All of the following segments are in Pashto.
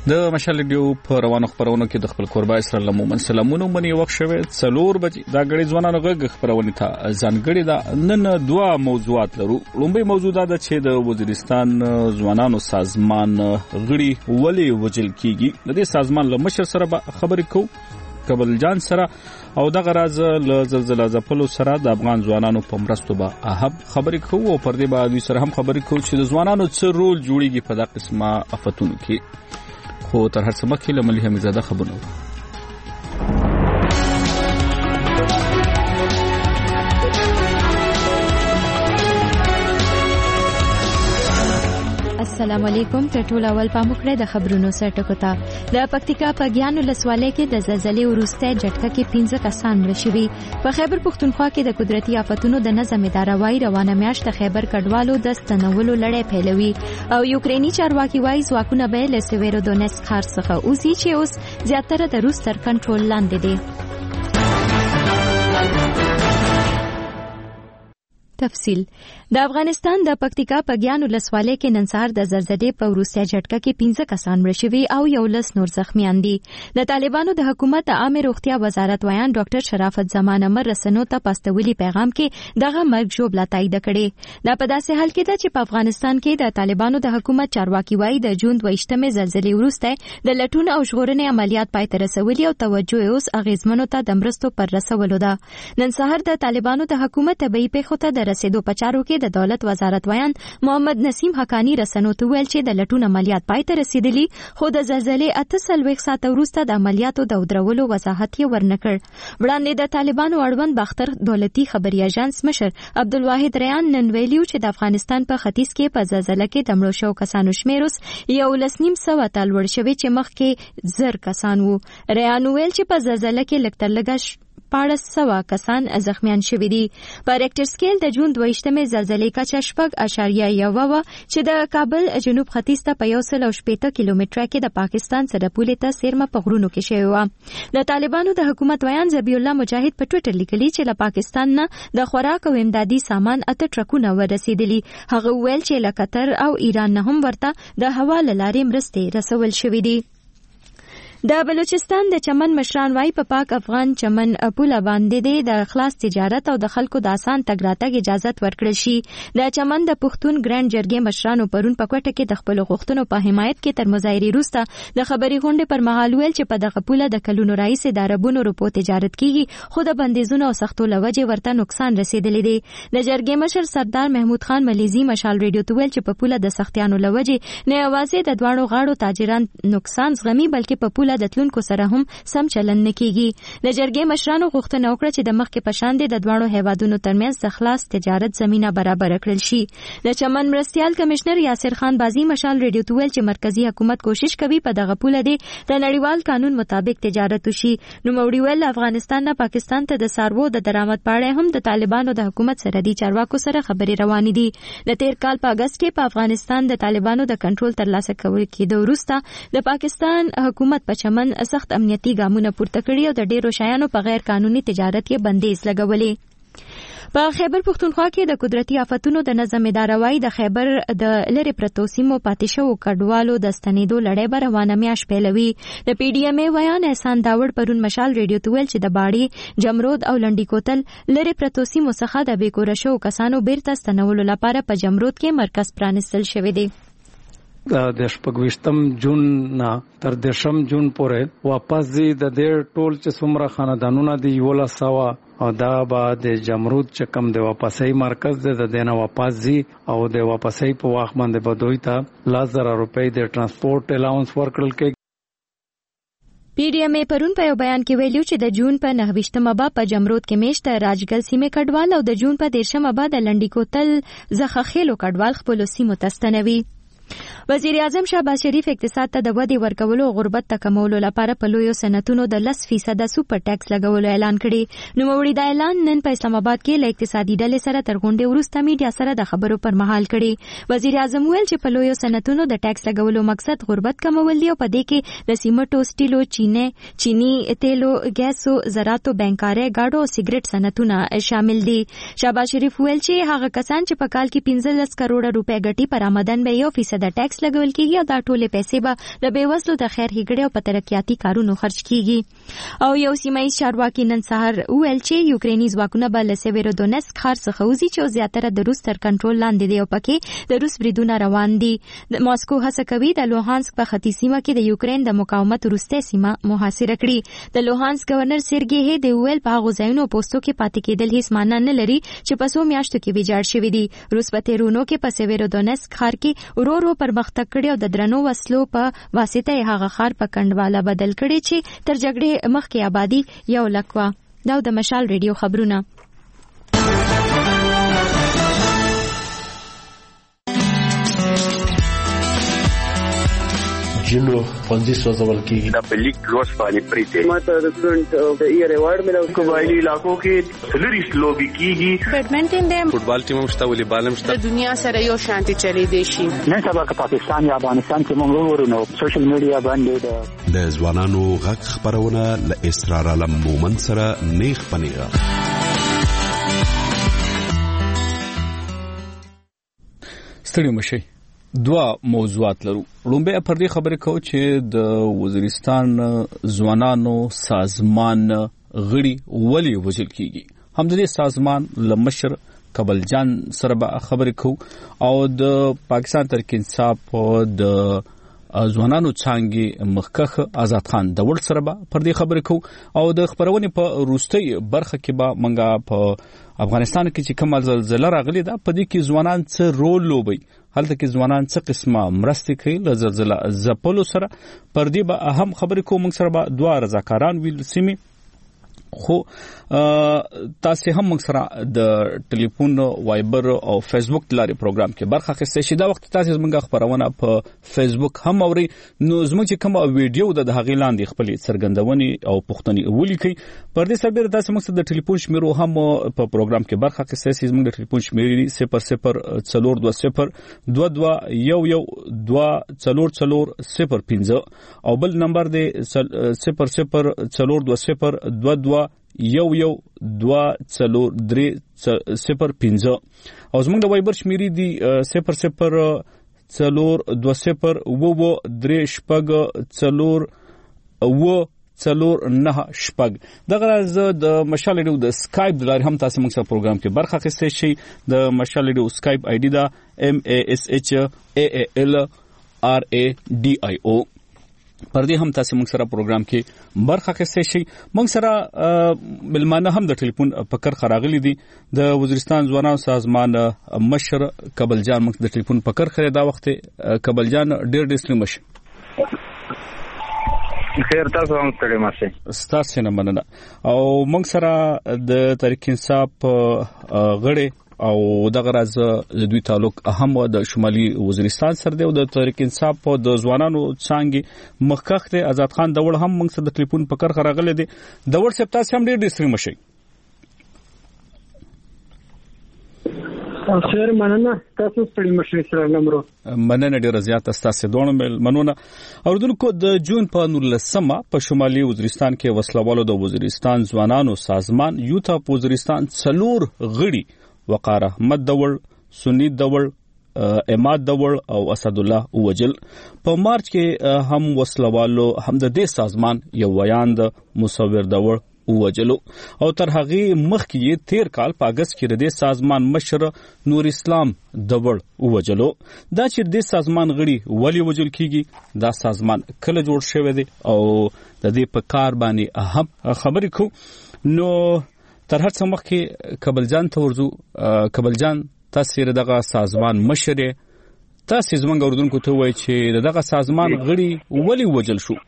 د مشال ډیو په روانو خبرونو کې د خپل قربا اسرائیل مومن سلامونه منی وخت شوه 4 بجې دا غړي ځوانانو غږ خبرونه ته ځانګړي دا نن دوه موضوعات لرو. لومبي موضوع دا ده چې د وزیرستان ځوانانو سازمان غړي ولی وجل کیږي. د دې سازمان له مشر سره خبرې کوو قبل جان سره او د غراز له زلزلہ ځپلو سره د افغان ځوانانو په مرستو به اهم خبرې کوو او پر دې باندې سره هم خبرې کوو چې د ځوانانو څه رول جوړیږي په دغه قسمه افتونو کې. خو تر هر څه مخکې له ملي حمیدزاده خبرونه. السلام علیکم. تر ټولو اول پام وکړئ د خبرونو سرټکو ته. د پکتیکا په ګیان ولسوالۍ کې د زلزلې وروسته جټکه کې 15 کسان مړه شوي. په خیبر پښتونخوا کې د قدرتي آفتونو د نظم اداره وايي روانه میاشت د خیبر کډوالو د ستنولو لړۍ پیلوي او یوکرینی چارواکي وايي ځواکونه به له سویرودونیسک ښار څخه اوسي چې اوس زیاتره د روس تر کنټرول لاندې دي. تفصیل. د افغانستان د پکتیکا په ګیان ولسوالۍ کې نن سهار د زلزلې په وروسته جټکه کې 15 کسان مړه شوي او 11 نور زخمیان دي. د طالبانو د حکومت د عامه روغتیا وزارت ویان ډاکټر شرافت زمان امر رسنو ته پاستولي پیغام کې دغه مرګ ژوبله تایید کړي. دا په داسې حال کې ده چې په افغانستان کې د طالبانو د حکومت چارواکي وایي د جون 22مې زلزلې وروسته د لټون او ژغورنې عملیات پای ته رسولي او توجه اوس اغیزمنو ته د مرستو پر رسولو ده. نن سهار د طالبانو د حکومت طبي پیښو ته د رسیدو په چارو کې د دولت وزارت ویان محمد نسیم حقانی رسنو ته ویل چې د لټون عملیات پای ته رسیدلی خو د زلزلې 48 ساعت وروسته د عملیاتو د ودرولو وضاحت یې ورنکړ. وړاندې د طالبانو اړوند باختر دولتي خبري اژانس مشر عبدالواحد ریان نن ویلو چې د افغانستان په ختیځ کې په زلزلې کې د مړو شو کسانو شمیر اوس 1.5 ته لوړ شوی چې مخکې 1000 کسان وو. ریان ویل چې په زلزلې کې لږ تر لږه 1400 کسان زخمیان شوي دي. په ریکټر سکیل د جون 22مې زلزلې کچه 6.1 و چې د کابل جنوب ختیځ ته په 160 کیلومتره کې د پاکستان سره پولې ته سیرمه په غرونو کې شوی و. د طالبانو د حکومت ویان ذبیح الله مجاهد په ټوئیټر لیکلي چې له پاکستان نه د خوراک او امدادي سامان 8 ټرکونه ورسېدلي. هغه ویل چې له قطر او ایران نه هم ورته د هوا له لارې مرستې رسول شوې دي. د بلوچستان د چمن مشران وايي په پاک افغان چمن پوله باندې د خلاص تجارت او د خلکو د آسان تګ راتګ اجازه ورکړل شي. د چمن د پښتون ګرانډ جرګې مشرانو پرون په کوټه کې د خپل غوښتنو په حمایت کې تر مظاهرې وروسته د خبري غونډې پر مهال ویل چې په دغه پوله د کلونو راهیسې د عربونو روپو تجارت کیږي خو د بندیزونو او سختو لوجې ورته نقصان رسیدلی دی. د جرګې مشر سردار محمود خان ملیزي مشال ریډیو ته ویل چې په پوله د سختیانو لوجې نه یوازې د دواړو غاړو تاجران نقصان زغمي بلکې په پوله د تلونکو سره هم سم چلن نه کیږي. د جرګې مشرانو غوښتنه وکړه چې د مخکې په شان د دواړو هیوادونو ترمنځ د خلاص تجارت زمينه برابر کړل شي. د چمن مرستيال کمشنر یاسر خان بازی مشال ریډیو ته ویل چې مرکزی حکومت کوشش کوي په دغه پوله د نړیوال قانون مطابق تجارت وشي. نو موري ویل افغانستان نه پاکستان ته د سارو د درآمد پاړې هم د طالبانو د حکومت سره دي چارواکو سره خبري روان دي. د تیر کال په اگست کې په افغانستان د طالبانو د کنټرول ترلاسه کېدو وروسته د پاکستان حکومت په چمن سخت امنیتي ګامونه پورته کړي او د ډیرو شیانو په غیر قانوني تجارت کې بندیز لګولې. په خیبر پښتونخوا کې د قدرتي آفتونو د نظم اداره وايي د خیبر د لری پرتو سیمو پاتې شوو کډوالو د ستنېدو لړۍ به روانه میاشت پیلوي. د پی ډي ایم ای ویان احسان داوړ پرون مشال ریډیو ته ویل چې د باړې جمرود او لنډی کوتل لری پرتو سیمو څخه د بیکوره شوو کسانو بیرته ستنولو لپاره په جمرود کې مرکز پرانستل شوی دی. د 28 جون نه تر 10 جون پورې واپس دي د دې ټول چې څومره خاندانونه دي 1100 او دا به د جمرود چې کم د واپسۍ مرکز د دینه واپس دي او د واپسۍ په وخت باندې به دوی ته 1000 روپۍ د ترانسپورت الاونس ورکړل کېږي. پی ډي ایم ای پرون په یو بیان کې ویلو چې د جون په 29مه به په جمرود کې میشت راجګل سیمه کډوال او د جون په 13مه به د لنډی کوتل زخخېلو کډوال خپل سیمو تستنوي. وزیر اعظم شهباز شریف اقتصاد ته د ودې ورکولو او غربت ته کمولو لپاره په لویو صنعتونو د 10% سوپر ټیکس لګولو اعلان کړی. نوموړي دا اعلان نن په اسلام آباد کې له اقتصادي ډلې سره تر غونډې وروسته میډیا سره د خبرو پر مهال کړی. وزیر اعظم ویل چې په لویو صنعتونو د ټیکس لګولو مقصد غربت کمول دی او په دې کې د سیمټو سټیلو چینی تیلو ګیسو زراعتو بانکاري گاډو او سیګریټ صنعتونه شامل دي. شهباز شریف ویل چې هغه کسان چې په کال کې 15 کروڑ روپے ګټي پر آمدن به 1% ته د ټیکس لګول کیږي او دا ټولې پیسې به د بیوزلو د خیر ښېګړې او په ترقیاتي کارونو خرج کیږي. او یو سیمایي چارواکي نن سهار وویل چې یوکریني ځواکونه به له سیویرودونسک ښار څخه وځي چې زیاتره د روس تر کنټرول لاندې دی او پکې د روس بریدونه روان دي. د ماسکو هڅه کوي د لوهانسک په ختیځ سیمه کې د یوکرین د مقاومت وروستۍ سیمه محاصره کړي. د لوهانسک گورنر سرګی هیدویل په هغه ځایونو پوسټو کې پاتې کېدل هیڅ معنی نه لري چې په څو میاشتو کې ویجاړ شوي دي. روس په تیرونو کې په سیویرودونسک ښار کې ورو پرمختګ کړی او د درنو وسلو په واسطه یې هغه ښار په کنډواله بدل کړی چې تر جګړې مخکې آبادی 100,000 وه. دا د مشال ریډیو خبرونه. جنو پنځه سوځول کېږي د پلیک لوس باندې پریته ماته د سټډنټ د ایوارډ ملو قبایلی علاقو کې سلریس لوبي کیږي. بیډمنټن د فوټبال ټیم مشته والیبال مشته. د دنیا سره یو شانتي چلی دی شي. نن سبا که پاکستان یا افغانستان کې موږ ورونو سوشل میډیا باندې د ځوانانو غږ خبرونه ل اسرار علم مومن سره نیخ پنیغه. ستړي مشي دوا موضوعات لرو. لومبه پر دې خبرې کوو چې د وزیرستان ځوانانو سازمان غړي ولی وژل کیږي. هم د دې سازمان لمشر کبل جان سره به خبرې کوو او د پاکستان تحریک انصاف د ځوانانو څانګې مخکخ آزاد خان دول سره به پر دې خبرې کوو او د خبرونې په روستۍ برخه کې به منګه په افغانستان کې چې کوم زلزلہ راغلی دا په دې کې ځوانان څه رول لوبي، هلته کې ځوانان څه قسمه مرستې کوي له زلزلہ ځپلو سره. پر دې به اهم خبرې کوو. موږ سره به دوه رضاکاران ویل سیمې خو تاسو هم موږ سره د ټلیفون وایبر او فیسبوک لارې پروګرام کې برخه اخیستئ شئ. دا وخت تاسو زموږ خبرونه په فیسبوک هم اورئ نو زموږ چې کوم ویډیو د هغې لاندې خپلې څرګندونې او پوښتنې ولیکئ. پر دې سربېره تاسو موږ سره د ټلیفون شمیرو هم په پروګرام کې برخه اخیستئ شئ. زموږ د ټلیفون شمیرې 002022424005 او بل نمبر دی 004022 1124305 او زموږ د وایبر شمیرې دی 00204304 دغه راز د مشال ریډیو د سکایپ د لارې هم تاسو موږ سره پروګرام کې برخه اخیستئ شئ. د مشال ریډیو سکایپ آی ډي دا MASHAALRADIO. پر دې هم تاسو موږ سره پروګرام کې برخه اخیستئ شئ. موږ سره ملمانه هم د ټلیفون پکر خراغلی دي. د وزیرستان ځوانانو سازمان مشر کبل جان موږ د ټلیفون پکر خره دا وخت کبل جان ډېر ستړي مشه. خیر تاسو هم ستړي مشه. ستاسو نه مننه. او موږ سره د تحریک انصاف غړي او دغه راز د دوی تعلق اهم د شمالي وزیرستان سره دی او د تحریک انصاف په د ځوانانو څانګې مخکخ ته آزاد خان دول هم موږ سره د ټلیفون پکر خراغله دي. دول سپ تاسو هم ډېر ستړي مشه. خیر مننه. تاسو ستړي مشه سره لمرو. مننه ډېر زیات تاسو دوه منونه. اوردونکو د جون په 19 په شمالي وزیرستان کې وسلوالو د وزیرستان ځوانانو سازمان یوتا وزیرستان څلور غړي وقار احمد دول، سنی دول، اماد دول او اسد الله وجل. په مارچ کې هم وسلوالو هم د دې سازمان یو ویاند مصور دول وجلو او تر هغه مخکې 13 کال په اگست کې د دې سازمان مشر نور اسلام دول وجلو. دا چې د سازمان غړي ولی وجل کیږي دا سازمان کله جوړ شوی دی او د دې په کار باندې اهم خبرې کو. نو تر هر څه مخکې کبل جان ته ورځو. کبل جان تاسو دغه سازمان مشر تاسو زمونږ اوردونکو ته وایي چې دغه سازمان غړي ولی وجل شو.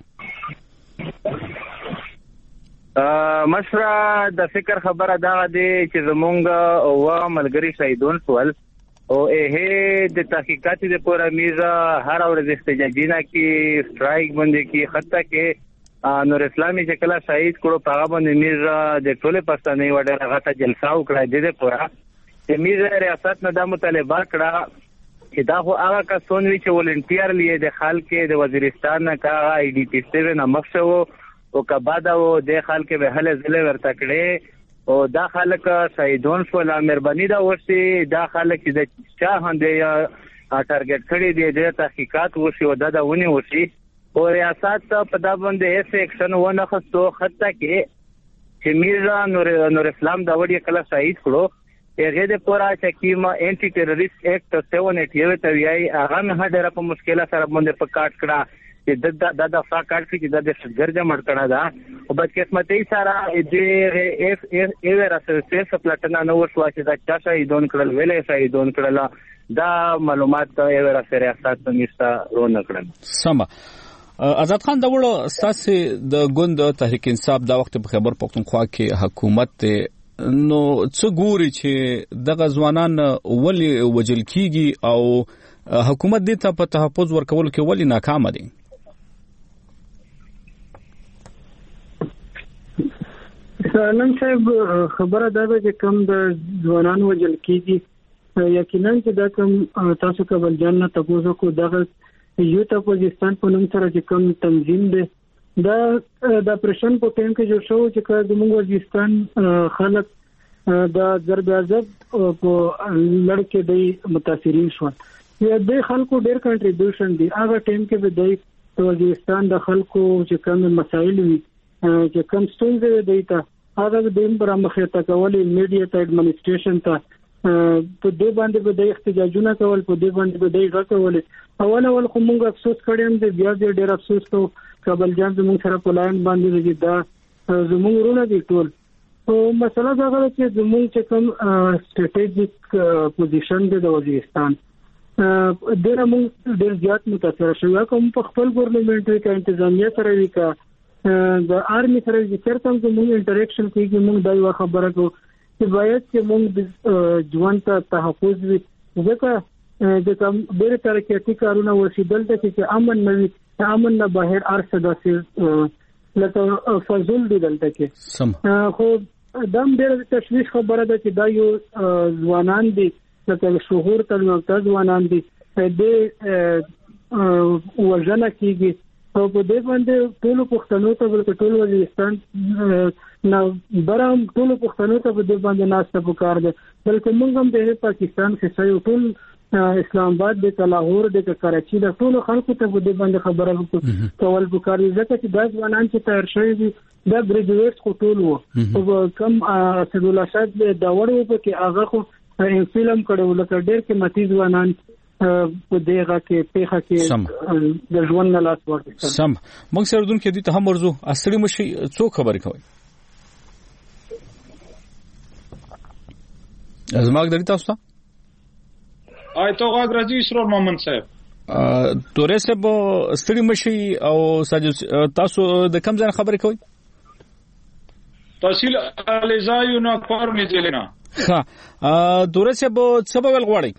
مشره د فکر خبره دا دی چې زمونږ او ملګری شهیدون سوال او د تحقیقات د پوره میزه هر ورځ احتجاجونه کې سټرایک باندې کې حتی کې نور اسلامي چې کله شهید کړو په هغه باندې میزه د ټوله پښتنې وړه هغه جلسه وکړه د پوره د میزه ریاست نه د مطالبه کړه چې دا خو هغه کسان وی چې ولنټیرلی د خلک د وزیرستان نه کا آی ډی پی 7 نه مخشو او کبادا و د خلک به هله زله ورته کړي او دا خلک شهیدون شو. لا مهرباني دا ورسي دا خلک د چا هندې ټارګټ کړی دی د تحقیقات وشي او د ونی وشي او ریاست په دا باندې هیڅ اکشن ونه خستو حتی چې میرزا نور اسلام دا وړي کله شهید کړو هغه د پورا چکیما انټي ټیرریست اکټ 788 ته ویای هغه نه ډېر په مشکله سره باندې په کاټ کړه چې د فا کاټ کې د ګرځه مړ کړه دا او په قسمتي سره د اف ایور اساس پلاتنا نو شو چې دا چا شهیدون کړل ویلې شهیدون کړل دا معلومات ایور اساس ریاست نشته رونه کړل سم آزاد خان دا وړو اساس د ګوند تحریک انصاف دا وخت په خیبر پختونخوا کې حکومت نو څه ګوري چې دغه ځوانان ولې وجل کیږي او حکومت دې ته په تحفظ ورکول کې ولې ناکام دي سلام صاحب خبره دا ده چې کم د ځوانان وجل کیږي یقینا چې دا کم تاسو کابل جان نه تاسو کو دغه یوت اپوزیشن په نوم سره چې کم تنظیم دی دا د پرشن په ټیم کې جوړ شو چې زموږ وزیرستان خلک د ضرب عذاب په لړکې دی متاثرین شو یا د خلکو ډېر کنټریبیوشن دی هغه ټیم کې به د وزیرستان د خلکو چې کوم مسایل وي چې کوم ستونزې دی ته هغه د برامخه تکول میډیا ته ایڈمنسټریشن ته په دې باندې به د احتجاجونه کول په دې باندې به د غکول اول خو موږ افسوس کړم د بیا ډېر افسوس کو کابل جان زموږ سره په لاین باندې دا زموږ ورونه دي ټول او مسله دا ده چې زموږ چې کوم سټریټیجیک پوزیشن دی د وزیرستان ډېر موږ ډېر زیات متاثر شو کوم په خپل ګورنمنت کې انتظامیه سره وی کا د آرمي سره چې چرته زموږ انټریکشن کوي موږ دا یو خبره کو چې باید چې موږ ژوند ته تحفظ وي ځکه د کوم ډېر ترقیاتي کارونه وسیدل ته چې امن نوي امن نه بهر ارسه داسې لکه فضل دی دلته کې خو دم ډېر تشویش خبره ده چې دا یو ځوانان دي لکه شهور تلمکته ځوانان دي د وژنه کیږي او په دې باندې ټول پښتنو ته بلکې ټول وزیرستان نو برام ټول پښتنو ته په دې باندې ناشته وکړ دي بلکې موږ هم د پاکستان کې یو ټول اسلام آباد د لاهور د کراچي د ټول خلکو ته په دې باندې خبره کول وکړي ځکه چې دا ځوانان چې تیار شوی دي دا ګریجویټس خو ټول وو او کم اسد الله شاد دا وړو په کې هغه خو فلم کړو لکه ډېر کې متي ځوانان په دغه کې پیخه کې د ژوند نه لاس ورته سم موږ سره دونکو دي ته هم ورزو اصلي مشي څو خبرې کوي ازماګ درې تاسو ته آی تو غاګ راځي اسرور محمد صاحب تورې سب ستړي مشي او تاسو د کم ځای خبرې کوي تحصیل الیزایو نه کار می دلینا ها تورې سب سبب غواړي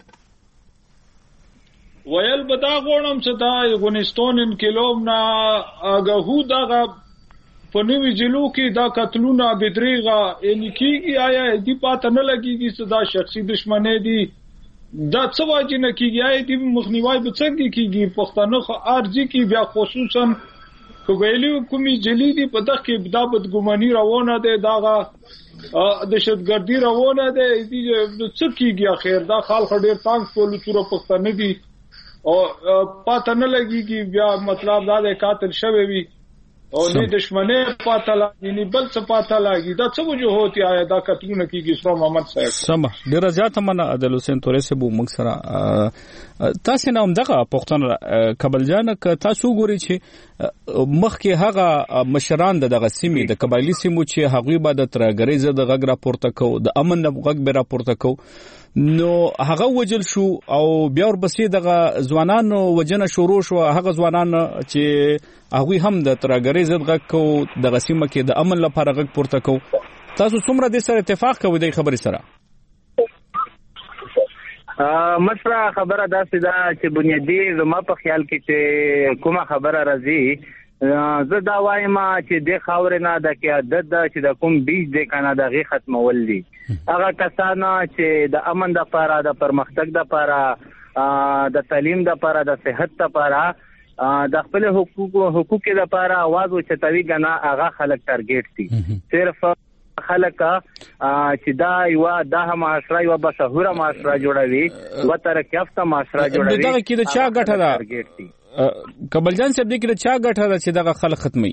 ویل بدا غونم چې دا افغانستان انقلاب نه هغه دغه په نوې جلو کې دا قتلونه بدریغه ان کیږي آیا دې پاتې نه لګيږي چې دا شخصي دشمنی دي دا څه واجب نه کیږي آیا دې مخنیوي به څنګه کیږي پښتنو خو ارزي کې بیا خصوصا کوګیلو کومي جلی دي په دغه کې دا بدګماني روانه ده داغه دهشتګردي روانه ده دې څه کیږي اخر دا خلک ډېر تنگ پولو چوره پښتنه دي او پاتې نه لګيږي بیا مطلب دا د قاتل شوی وي او دې دشمنه پاتې لګي بل څه پاتې لګي دا څه وجه هوتي آیا دا کتونه کیږي اسلام محمد صاحب سم ډیر زیات منه عدل حسین تورې سه بو موږ سره تاسو نه هم دغه پښتون کابل جان ک تاسو ګوري چې مخکې هغه مشران دغه سیمې د قبایلی سیمو چې هغه به د ترګری زده غږ راپورته کو د امن غږ به راپورته کو نو هغه وجل شو او بیا ورپسې دغه ځوانانو وجنه شروع شو هغه ځوانان چې هغه هم د ترګری زده غږ کو د سیمه کې د امن لپاره غږ پورته کو تاسو څومره د سره اتفاق کوئ د خبرې سره مشره خبره داسې ده چې بنیادی زما په خیال کې چې کومه خبره راځي زه دا وایم چې د خاورې نه د قیادت د چې د کوم بیج د کنه دغه ختمول دي هغه کسان چې د امن د لپاره د پرمختګ د لپاره د تعلیم د لپاره د صحت د لپاره د خپل حقوق د لپاره आवाज او چتوي غنا هغه خلک ټارګټ دي صرف خلک چې دا یو د معاشره یو بشهوره معاشره جوړوي و ترقی یافته معاشره جوړوي دغه کې د چا ګټه ده کبلجان صاحب دې کې د چا ګټه ده چې دغه خلک ختمي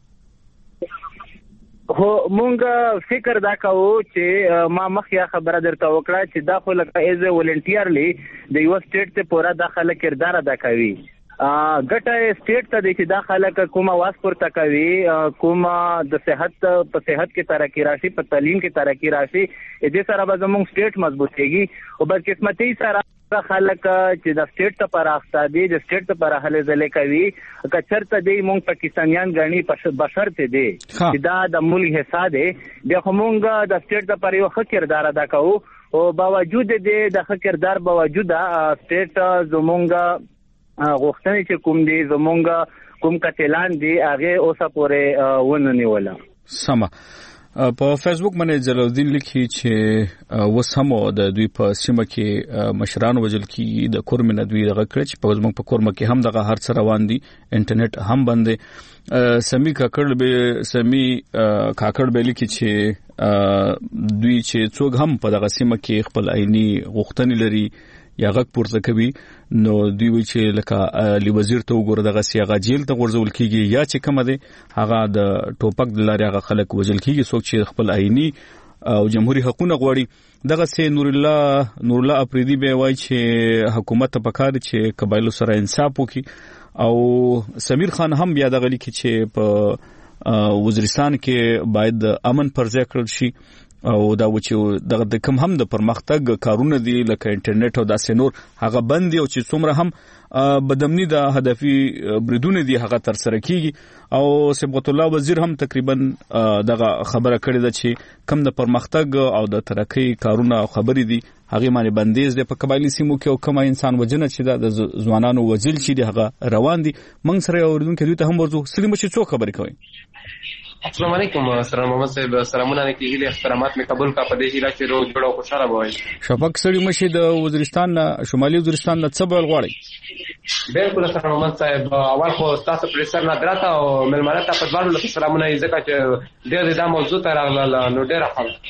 هو مونږ فکر دا کوو چې ما مخیا خبره درته وکړه چې دا خو لکه ایز ولنټیرلی د یو سټیټ ته پورا داخله کردار ادا کوي ګټه سټیټ ته د چې داخله کومه واسپور تکوي کومه د صحت په صحت کې ترقی راشي په تعلیم کې ترقی راشي دې سره به زموږ سټیټ مضبوطيږي او بل قسمتي سره خلک چې د سټیټ ته پر اقتصادي د سټیټ ته پر هله ځلې کوي کچرته دی مونږ پاکستانیان غني بشرته دی چې دا د ملک حصہ دی د همونګه د سټیټ ته پر یو خکردار ادا کوو او باوجود د خکردار باوجود سټیټ زمونږه غوښتنې چې کوم دي زمونږه کوم کتلان دي هغه اوسه پورې وننیوله سم په فیسبوک باندې جلالدین لیکي چې وسمو د دوی په سیمه کې مشران وجل کی د کورمن دوی دغه کړ چې په زموږ په کورمه کې هم دغه هر څه روان دي انټرنیټ هم بندې سمي کاکړ به لیکي چې دوی چې څوک هم په دغه سیمه کې خپل عیني غوښتنې لري یا غږ پورته کوي نو دوی وی چې لکه علی وزیر ته وګوره دغه سیاغه جیل ته ورزول کیږي یا چې کومه ده هغه د ټوپک د لاري هغه خلک وجل کیږي څوک چې خپل عیني او جمهوریت حقوقونه غواړي دغه سي نور الله افریدي به وای چې حکومت ته پکاره چې قبایلو سره انصاف وکړي او سمیر خان هم بیا دغه لیکي چې په وزیرستان کې باید امن پرځای کړل شي او دا و چې دغه کوم هم د پرمختګ کارونه دي لکه انټرنیټ او داسې نور هغه بند دي او چې څومره هم بدمنی د هدفي بریدونه دي هغه تر سره کیږي او صبغت الله وزیر هم تقریبا دغه خبره کړې ده چې کم د پرمختګ او د ترقی کارونه او خبرې دي هغه باندې بندیز دي په قبایلی سیمو کې او کوم انسان وجنه چې د ځوانانو وزل شي دي هغه روان دي منګ سره اوردونکو دوی ته هم ورزو سلیم شي څو خبرې کوي السلام علیکم سلام محمد صاحب سلامونه کیږي له احترامات می قبول کا پدې چې لا روز جوړو خوشاله وای شفق سړی مشي د وزیرستان شمالي وزیرستان نه څه بل غواړي بالکل سلام محمد صاحب اول خو تاسو پر سر نه دراته او ملمانه ته په ځوانو له سلامونه ځکه چې ډېر د موضوع ته راغله نو ډېر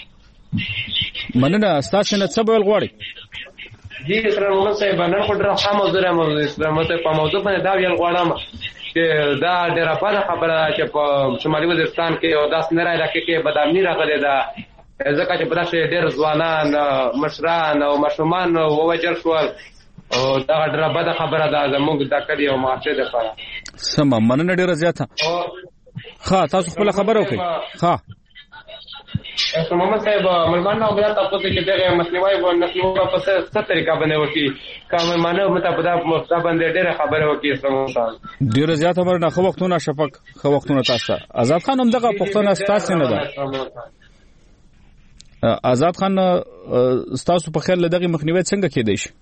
ښه مننه تاسو نه څه بل غواړي جی سلام محمد صاحب نن خو ډېر ښه موضوع راځي سلام محمد په موضوع باندې دا ویل غواړم چې دا ډېره په خبره چې په شمالي وزیرستان کې او داس نه علاقې کې بدامني راغلي ده ځکه چې په داسې ډېر ځوانان مشران او ماشومان ووجل شول او دا ډېره بده خبره ده زموږ د کلي او معاشرې لپاره سمه مننه ډېره زیاته ښه تاسو خپل خبره وکړئ ښه محمد صاحب ملمانه او بیا تاسو چې دغه مسلمانای و نسلو په څه طریقه باندې وکی کوم مانه مطابق مفتا باندې ډېر خبره وکی اسلام ډېر زیات خبره نه خو وختونه شفق خو وختونه تاسو آزاد خان هم دغه پښتون تاسو نه ده آزاد خان تاسو په خیر لدغه مخنیوي څنګه کېدای شي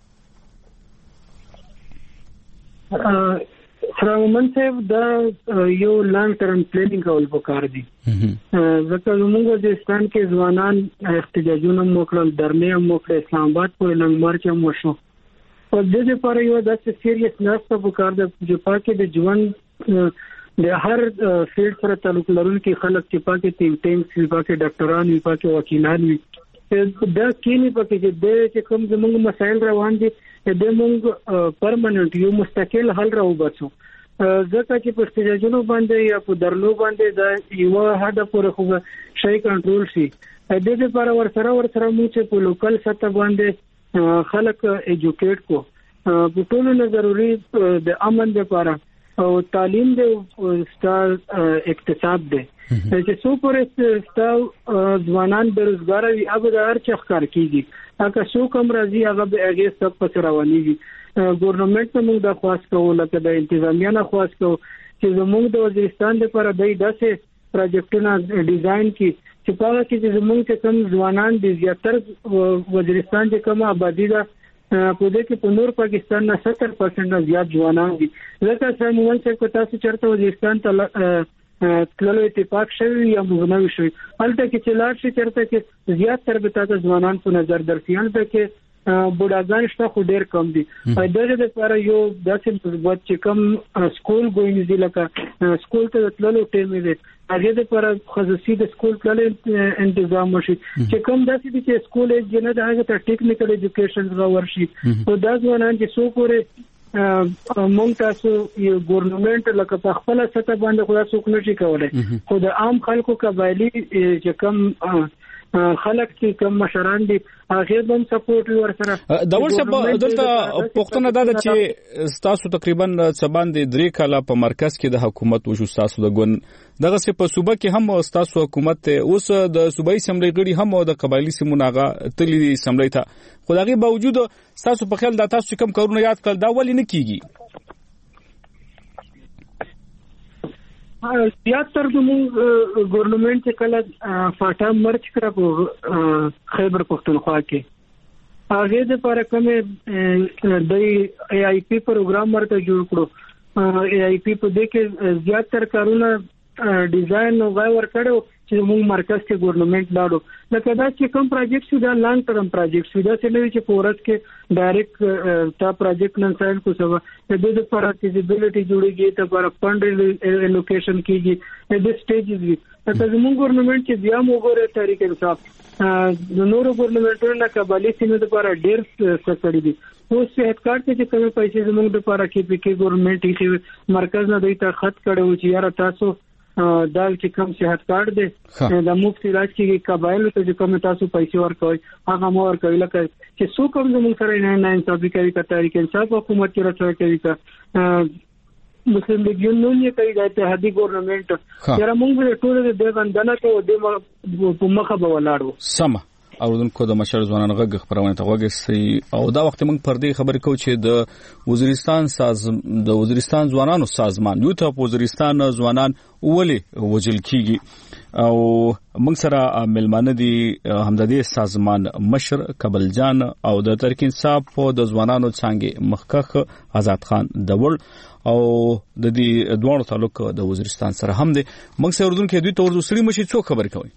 سلام صاحب دا یو لانګ ټرم پلانینګ کول پکار دي ځکه موږ د افغانستان کې ځوانان احتجاجونه موکړل درنه موکړه اسلام آباد په لنګ مارچ هم وشو او د دې لپاره یو داسې سیریس ناسته پکار ده چې پاکه د ژوند د هر فیلډ سره تعلق لرونکي خلک چې پاکه ټیم چې پاکه ډاکټران وي پاکه وکیلان وي دا کینی پکې چې کوم زموږ مسایل روان دي د موږ پرمننت یو مستقل حل راو بچو ځکه چې په احتجاجونو باندې یا په درلو باندې دا یو هدف پورې خو شي کنټرول شي د دې لپاره ورسره مو چې په لوکل سطح باندې خلک ایجوکیټ کو په ټولو نه ضروري د امن لپاره او تعلیم د ستار اقتصاد دی چې څو پرې ستاو ځوانان بیروزګار وي هغه د هر چا ښکار کیږي هغه څو کم راځي هغه به هغه سب په روانيږي ګورنمنت ته موږ د خاص کوو لکه د انتظامیه نه خاص کوو چې زموږ د وزیرستان لپاره د داسې پروجیکټونو ډیزاین کی چې په هغه کې زموږ کم ځوانان د زیاتر وزیرستان د کم آبادی دا په دې کې په نور پاکستان نه 70% نه زیات ځوانان دي ځکه چې موږ څنګه تاسو چرته وزیرستان ته تللو اتفاق شوی یا مغنوي شوی هلته کې چې لاړ شي چرته کې زیات تر به تاسو ځوانان په نظر درسيان ته کې بوډاګان شته خو ډېر کم دي دغه لپاره یو داسې مثبت چې کم سکول ګوینګ دي لکه سکول ته تللو ټیم دي هغه د پر خصوصي د سکول کله تنظیم وشي چې کوم داسې دي چې سکول یې نه د هغه ته ټیکنیکل ایجوکیشن غوړ شي او دا ځوانان چې څو پورې مونږ تاسو یو ګورنمنت لکه په خپل سطح باندې خدا څوک نشي کولای خو د عام خلکو قبایلی چې کوم خلک چې کوم مشران دي هغه هم سپورټ ورسره دا ورسره دلته پښتنه ده چې تاسو تقریبا سبان د 3 کاله په مرکز کې د حکومت وشو تاسو د ګون دغه څه په صوبه کې هم تاسو حکومت اوس د صوبایي سملې غړي هم د قبایلی سیموناغه تللی سملې ته خدایي باوجود تاسو په خیال دا تاسو کوم کارونه یاد کړل دا ولې نه کیږي زیاتره زموږ ګورنمنت کله فاټا مرچ کړه په خیبر پختونخوا کې هغه د لپاره کومه د ای آی پی پروګرام ورته جوړ کړو ای آی پی په دې کې زیاتره کارونه ډیزاین او غوړ ورکړو چې موږ مرکز کې ګورنمنت لاړو لکه دا چې کوم پروجیکټ شو دا لانګ ټرم پروجیکټ شو دا چې نوې چې پورس کې ډایرکټ تا پروجیکټ نن ساين کو سبا د دې لپاره فیزیبিলিټی جوړیږي ته پر فند الوکیشن کیږي د سټیجز وی ته زموږ ګورنمنت چې بیا موږ طریقې حساب د نورو ګورنمنټونو نه قبالي سیمه لپاره ډیر څه کړی دي اوس صحت کارت چې کومه پیسې زموږ لپاره کې پی کې ګورنمنت یې مرکز نه دیته خط کړو چې یاره تاسو دا چې کوم صحت کارت دی د مفت علاج کې قبایل ته چې کوم تاسو پیسې ورکوي هغه مو ورکوي لکه چې څو کوم زموږ سره نه انصافي کوي که تاریخ انصاف حکومت کې راځي کوي که مسلم لیگ یونین یې کوي د اتحادي ګورنمنت یاره موږ ټول د بندنه کو د مخه به ولاړو سم اوردونکو د مشر ځوانان غږ خبرونه ته وګورئ او دا وخت موږ پر دې خبرې کوو چې د وزیرستان ځوانانو سازمان یو ته وزیرستان ځوانان ولې وجل کیږي او موږ سره ملمانه دي همدادي سازمان مشر کبل جان او د تحریک انصاف د ځوانانو څنګه مخکخ آزاد خان دول او د دې دوه تعلق د وزیرستان سره هم دي موږ سره اردن کې دوی تور سړي مشي څو خبر کوي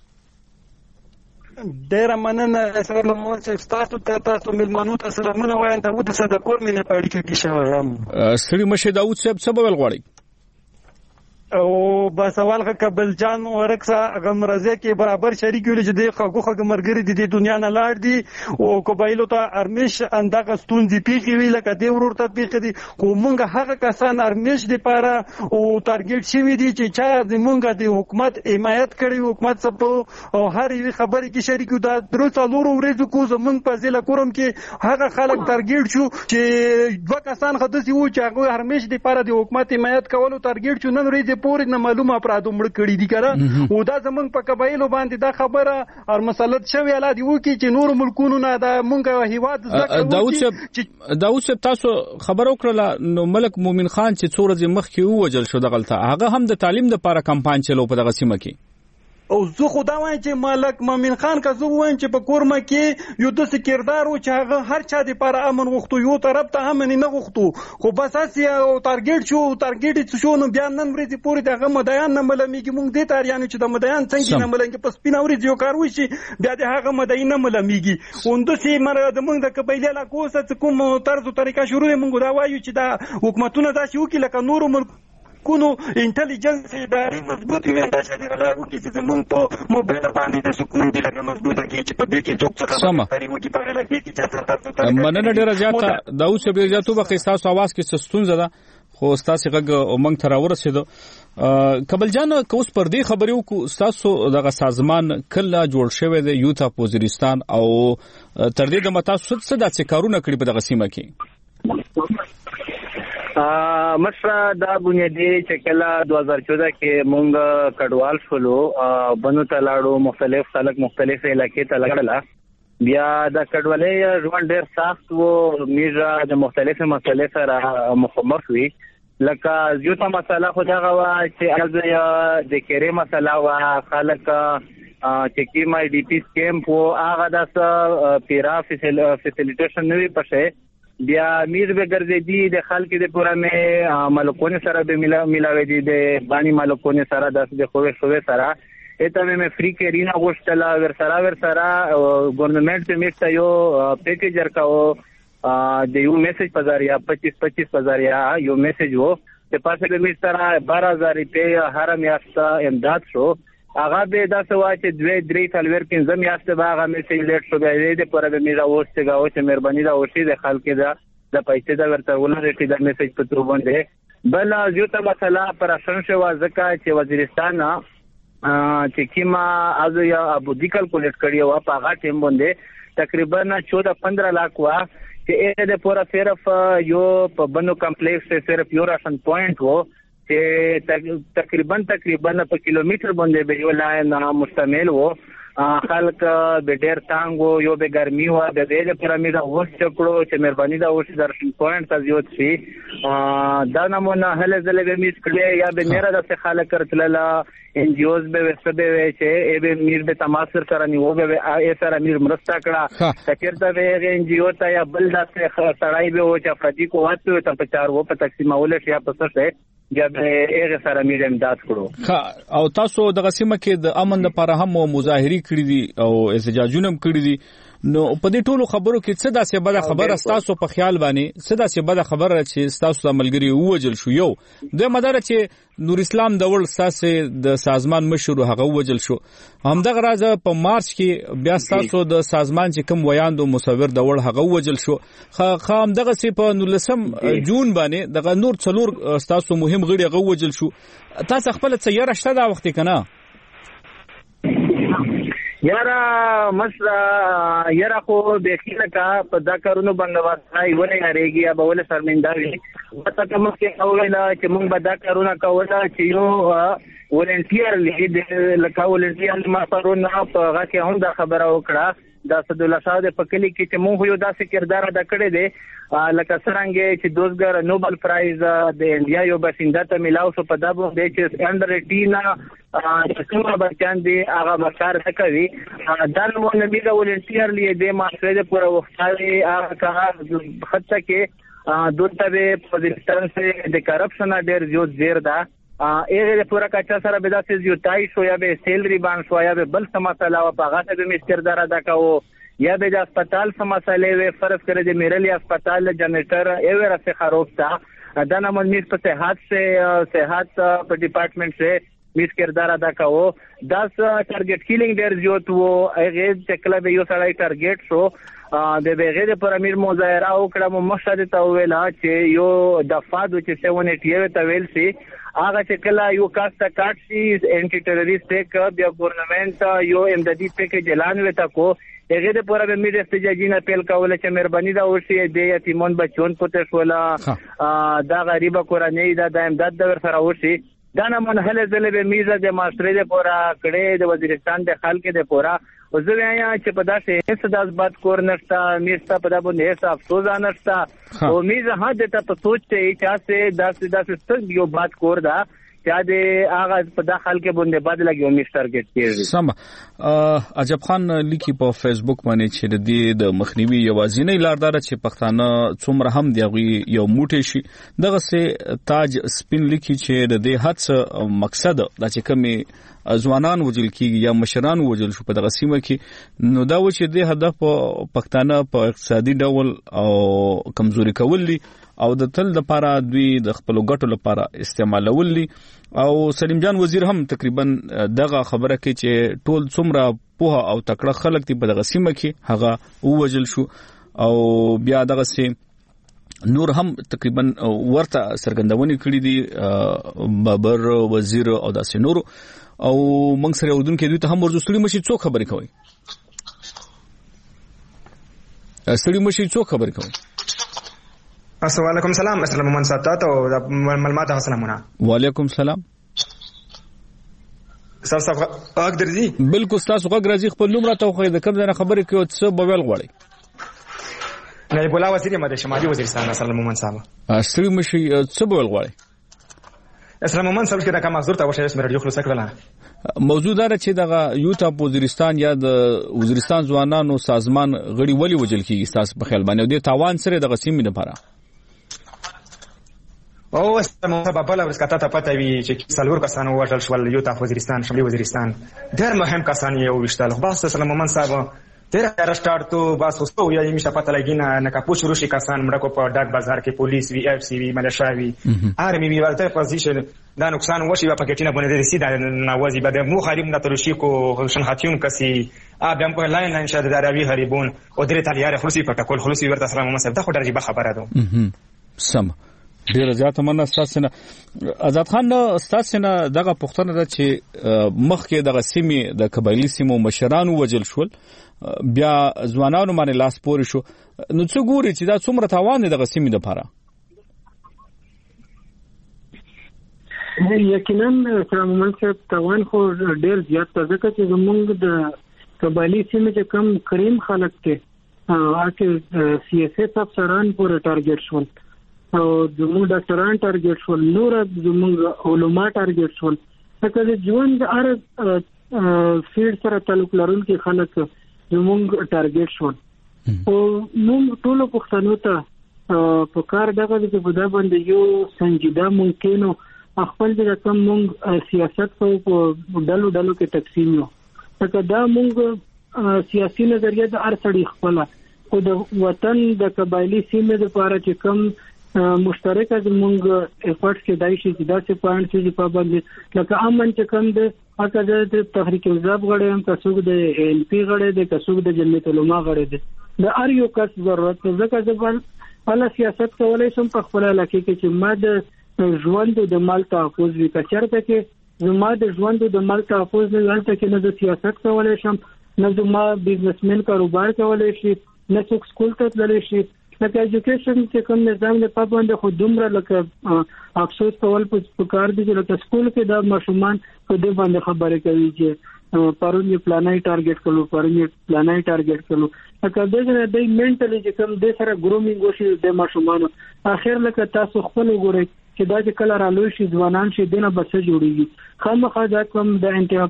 ډیر مننه سره مو چې تاسو ملمانو ته سلامونه وایم ته د صدقور مینه پاړی کې شوم سړي مشه داوود صاحب سبب غواړي او بسوال کبل جان ورکسا غمرزه کې برابر شریک ویل چې د خغه مرګري د دنیا نه لاړ دي او قبایلو ته ارمیش اندغه ستونزې پیخي ویل کده ورته پیخي دي کومه هغه کسان ارمیش د پاره او ټارګټ شوی دي چې چا زمونږ د حکومت حمایت کړي حکومت سپو او هر یو خبرې کې شریک دا درو څلورو ورځو کو زمونږ په ځله کورم کې هغه خلک ټارګټ شو چې دوه کسان خدسي وو چې هغه ارمیش د پاره د حکومت حمایت کولو ټارګټ شو نن ورځ پورې نه معلومه اپرادو مړ کړی دي کړه او دا زمونږ په قبایلو باندې دا خبره او مسلط شوی الاده وو کې چې نور ملکونو نه دا مونږه هیواد داوود صاحب تاسو خبر وکړه نو ملک مومن خان چې څو ورځې مخکې وجل شو دغلطه هغه هم د تعلیم لپاره کمپاین چلو په دغه سیمه کې او زه خدا وایم چې ملک مومن خان کا زه وایم چې په کورما کې یو د سکردار او چې هغه هر چا د لپاره امن وختو یو طرف ته امن نه وختو خو بس اسی او ټارګټ شو نو بیا نن ورځې پورې دغه مدیان نه ملمیږي مونږ دې تاریانو چې د مدیان څنګه نه ملنګ په سپین اوري یو کار وشي بیا د هغه مدین نه ملمیږي اوندسي مر د مونږ د قبایله لا کوسه کوم طرز او طریقه شروع مونږ دا وایو چې دا حکومتونه دا شي وکړي لکه نور ملک کونو انټيليجنس اداري مضبوط وي دا چې راغلو چې زمونږ په موبایل باندې د سکون دی لکه مضبوطه کې چې په دې کې څوک څه خبرې وکړي په لکه کې چې مننه ډیره زیاته داوود صاحب زیاتو به احساس आवाज کې سستون زده خو تاسو غږ موږ تر ورسېدو کبل جان کوس پر دې خبرې وکړو تاسو دغه سازمان کله جوړ شوی دی یوتا وزیرستان او تر دې د متاسو څه د کارونه کړی په دغه سیمه کې مشره دا بنیادی چې کله 2014 کې مونږ کډوال شولو بنو تلاړو مختلف خلک مختلف علاقې ته لګړل بیا د کډوالۍ ژوند ډېر سخت وو میږه د مختلفو مسلې سره مخامخ وي لکه یو ته مسله خو دا غوا چې از د کېره مسله وا خلک چې کیما ډي پی کیمپ او هغه د پیرا فیسیلیټیشن نوي پښه بیا میر به ګرځېدي د خلکو د پوره مې ملکونه سره به ملاوي دي د باندې ملکونه سره د خوې سره اته مې فری کرینا غوښتلا ور سره ګورنمنت په میسته یو پیکیج ورکاو د یو میسج په ذریعہ 25 په ذریعہ یو میسج وو چې پاسه به می سره 12000 روپۍ هر میاشت امداد شو هغه به دا سوا چې 2-3 سالور 15 میاشت به هغه می سیلیټ شو به دې پر به می راوستي غو چې مهرباني دا وشي د خلک دا د پیسې دا ورته ولري د میسج په تور باندې بل یو ته مسله پر اساس شو ځکه چې وزیرستان چې کیما از یا ابو دی کیلکولیټ کړی و په هغه ټیم باندې تقریبا 14-15 لک وا چې د پورا صرف یو په بنو کمپلیکس صرف یو راشن پوینټ وو چې تقریبا په کیلومتر باندې به یو لاین مشتمل وو خلک به ډیر تانګو یو به ګرمي و د دې پیرامید اوس چکړو چې مهرباني دا اوس درشن پوینټ از یو شي دا نمونه هله زله به میس کړی یا به میرا د خلک کرتللا ان جی اوز به وسبه چې ای به میر به تماسر سره نیو به ای سره میر مرستا کړه کچرته به ان جی او ته یا بل داسې سړای به او چې فدی کو واته ته په 4 و په تقسیمول شي په څه جب هغه سره میر امداد کړو او تاسو د قسمه کې د امن لپاره هم مظاهري کړی دي او احتجاجونه کړی دي نو په دې ټولو خبرو کې څه داسې بده خبره تاسو په خیال باندې څه داسې بده خبره چې تاسو د ملګری ووجل شو یو د مدار چې نور اسلام د ول ساسه د سازمان مشر هغه ووجل شو همدغه راز په مارچ کې بیا تاسو د سازمان چې کوم ویاندو مصور د ول هغه ووجل شو خام دغه سي په 19 جون باندې دغه نور څلور تاسو مهم غړي هغه ووجل شو تاسو خپل څه یاره شته دا وخت کنه یارا مسره یارا خو د خیله کا په دا کارونو باندې واسای ونه یریږي یا به ول شرمنداوي وته کوم کې اوله چې موږ به دا کارونه کوله چې یو ولنټیر لید لکه ولنټیر ما پرونه په هغه کې هم دا خبره وکړه دا صد الله شاه د پکلی کې چې موږ یو داسې کردار ادا کړی دی لکه څنګه چې دوزګر نوبل پرایز د انډیا یو بسنده ته ملاو شو په دابو د چې انډر 18 چې کومه بچان دي هغه بشار کوي دا نو نبی دا ولنټیر لید ما سره پورا وختاري هغه خطه کې دوته به پوزیشن سے د کرپشن ډیر زیات ده اغه پورا کچا سره به داسې زیاتای شو یا به سیلری باندې شو یا به بل څه مسله او په هغه به مستردار ادا کاوه یا به د هسپتال څه مسلې و فرض کړی د میرلی هسپتال جنریټر ایو راسه خراب تا دا نمون میز په صحت په ډپارټمنټ سے میز کردار ادا کاوه 10 ټارګټ کیلینګ ډیر زیات وو هغه چکلا به یو سړی ټارګټ شو د بغیر پر امیر مظاهره وکړه مو مشهد ته ویلا چې یو دفعه د 780 ته ویل سي هغه چې کله یو کاستا کارت شي انټي ټیرریست ټیک بیا ګورنمنت یو امدادي پیکیج اعلان وتا کو هغه د پوره به میر استجاجین اپیل کوله چې مهرباني دا وشي د یتیمون بچون پته شولا دا غریبه کورنۍ دا امداد د ور سره وشي دا نه منحله زله به میزه د ماسترې د پورا کړه د وزیرستان د خلک د پورا او زه وایم چې په داسې هیڅ داس بات کور نشتا میستا په دابو نه هیڅ افسوس نشتا او میزه هدا ته په سوچ ته چې داسې څنګه یو بات کور دا چې د اغاز په داخل کې باندې بدل لګي او میس ټارګټ کیږي سم عجب خان لیکي په فیسبوک باندې چې د مخنیوي یوازینی لاردار چې پښتانه څومره هم دی یو موټی شي دغه سه تاج سپین لیکي چې د دې هڅه مقصد د چې کمی ځوانان وجل کیږي یا مشران وجل شو په دغه سیمه کې نو دا و چې د هدف پښتانه په اقتصادي ډول او کمزوري کول دي او د تل لپاره دوی د خپل ګټو لپاره استعمالول دي او سلیم جان وزیر هم تقریبا دغه خبره کوي چې ټول څومره پوها او تکړه خلک دي په دغه سیمه کې هغه وجل شو او بیا دغه سي نور هم تقریبا ورته سرګندونې کړې دي بابر وزیر او داسې نور او موږ سره ودون کې دوی ته هم ورزستړي مشي څو خبرې کوي سړي مشي څو خبرې کوي السلام علیکم سلام السلام من ساتات او معلومات سلامونه وعلیکم سلام صاحب اګ درځي بالکل تاسو غږ راځي خپل نوم راته خو د کوم ځای خبرې کوي څه بویل غواړي نایب الله وزیر مده شمالي وزیرستان السلام من صاحب سړي مشي څه بویل غواړي السلام من صاحب کې دا کوم حضور ته وشه اسمه رادیو خلاص کړل موضوع دا چې دغه یوتا وزیرستان یا د وزیرستان ځوانانو سازمان غړي ولی وجل کیږي تاسو په خیال باندې د تاوان سره د قسم لپاره او سمو سبب بل ورسکته ته پته وی چې څلور کسان وژل شول یوتا وزیرستان شمالي وزیرستان ډېر مهم کسان یې وشتل خو بس سلام من صاحب 13 start تو بس وسو یا میشه پته لګینا نه کا پوښ روشي کسان مړه کو په ډاک بازار کې پولیس وی اف سی وی ملشاوی آرمی وی ولته پوزیشن دا نقصان وشي په پکټینه باندې رسیدا نوازی بده مو خاریم نترشی کو خشن هاتیون کسی ابم په لاین شاده دراوی هریبون او درې تالیار خلاصي پټکول خلاصي ورته سلام مسعود دا خو درجه خبره ده سم ډیر زیات مننه تاسو نه آزاد خان تاسو نه دغه پښتنه ده چې مخکې دغه سیمه د قبایلی سیمو مشرانو وجل شول بیا ځوانانو باندې لاس پورې شو نو څه ګوري چې دا څومره تاوان دی دغه سیمه لپاره یقینا سلام صاحب تاوان خو ډیر زیات ځکه چې زمونږ د قبایلی سیمه چې کم کریم خلک ته هغه سیاست افسران پورې ټارګټ شول او زموږ ډاکټران ټارګټ شول نور زموږ علما ټارګټ شول ځکه د ژوند هر فیلډ سره تعلق لرونکي خلک زموږ ټارګټ شول او موږ ټول پښتنو ته په کار دغه چې په دا باندې یو سنجیده ممکنو خپل د کوم موږ سیاست په ډلو کې تقسیم یو ځکه دا موږ سیاسي نظریه د هر سړي خپل او د وطن د قبایلی سیمې لپاره چې کوم مشترکه زموږ افورټس کې دای شي چې دا څه پوینټ چې په باندې لکه امن چې کوم د اګه د تحریک الزاب غړي هم کڅوګ د ال پی غړي د کڅوګ د جمعیت علما غړي د ار یو کس ضرورت ځکه ځبل اله سیاست کولای شم په خپل علاقه کې چې ما د ژوند د مال تحفظ وکړم چې زما د ژوند د مال تحفظ نه ولته کې نه د سیاست کولای شم نه زما بزنسمن کاروبار کولای شي نه څوک سکول ته تللی شي لکه ایجوکیشن چې کوم نظام د پابند خو دومره لکه افسوس کول په کار دي چې لکه سکول کې د ماشومان په دې باندې خبرې کوي چې پرون یې پلانای ټارګټ کړو پرون یې پلانای ټارګټ کړو لکه دغه د منټلی چې کوم د سره ګرومینګ وشي د ماشومان اخر لکه تاسو خپل وګورئ چې دا چې کله رالوي شي ځوانان شي دنه بس جوړیږي خامخا دا کوم د انتها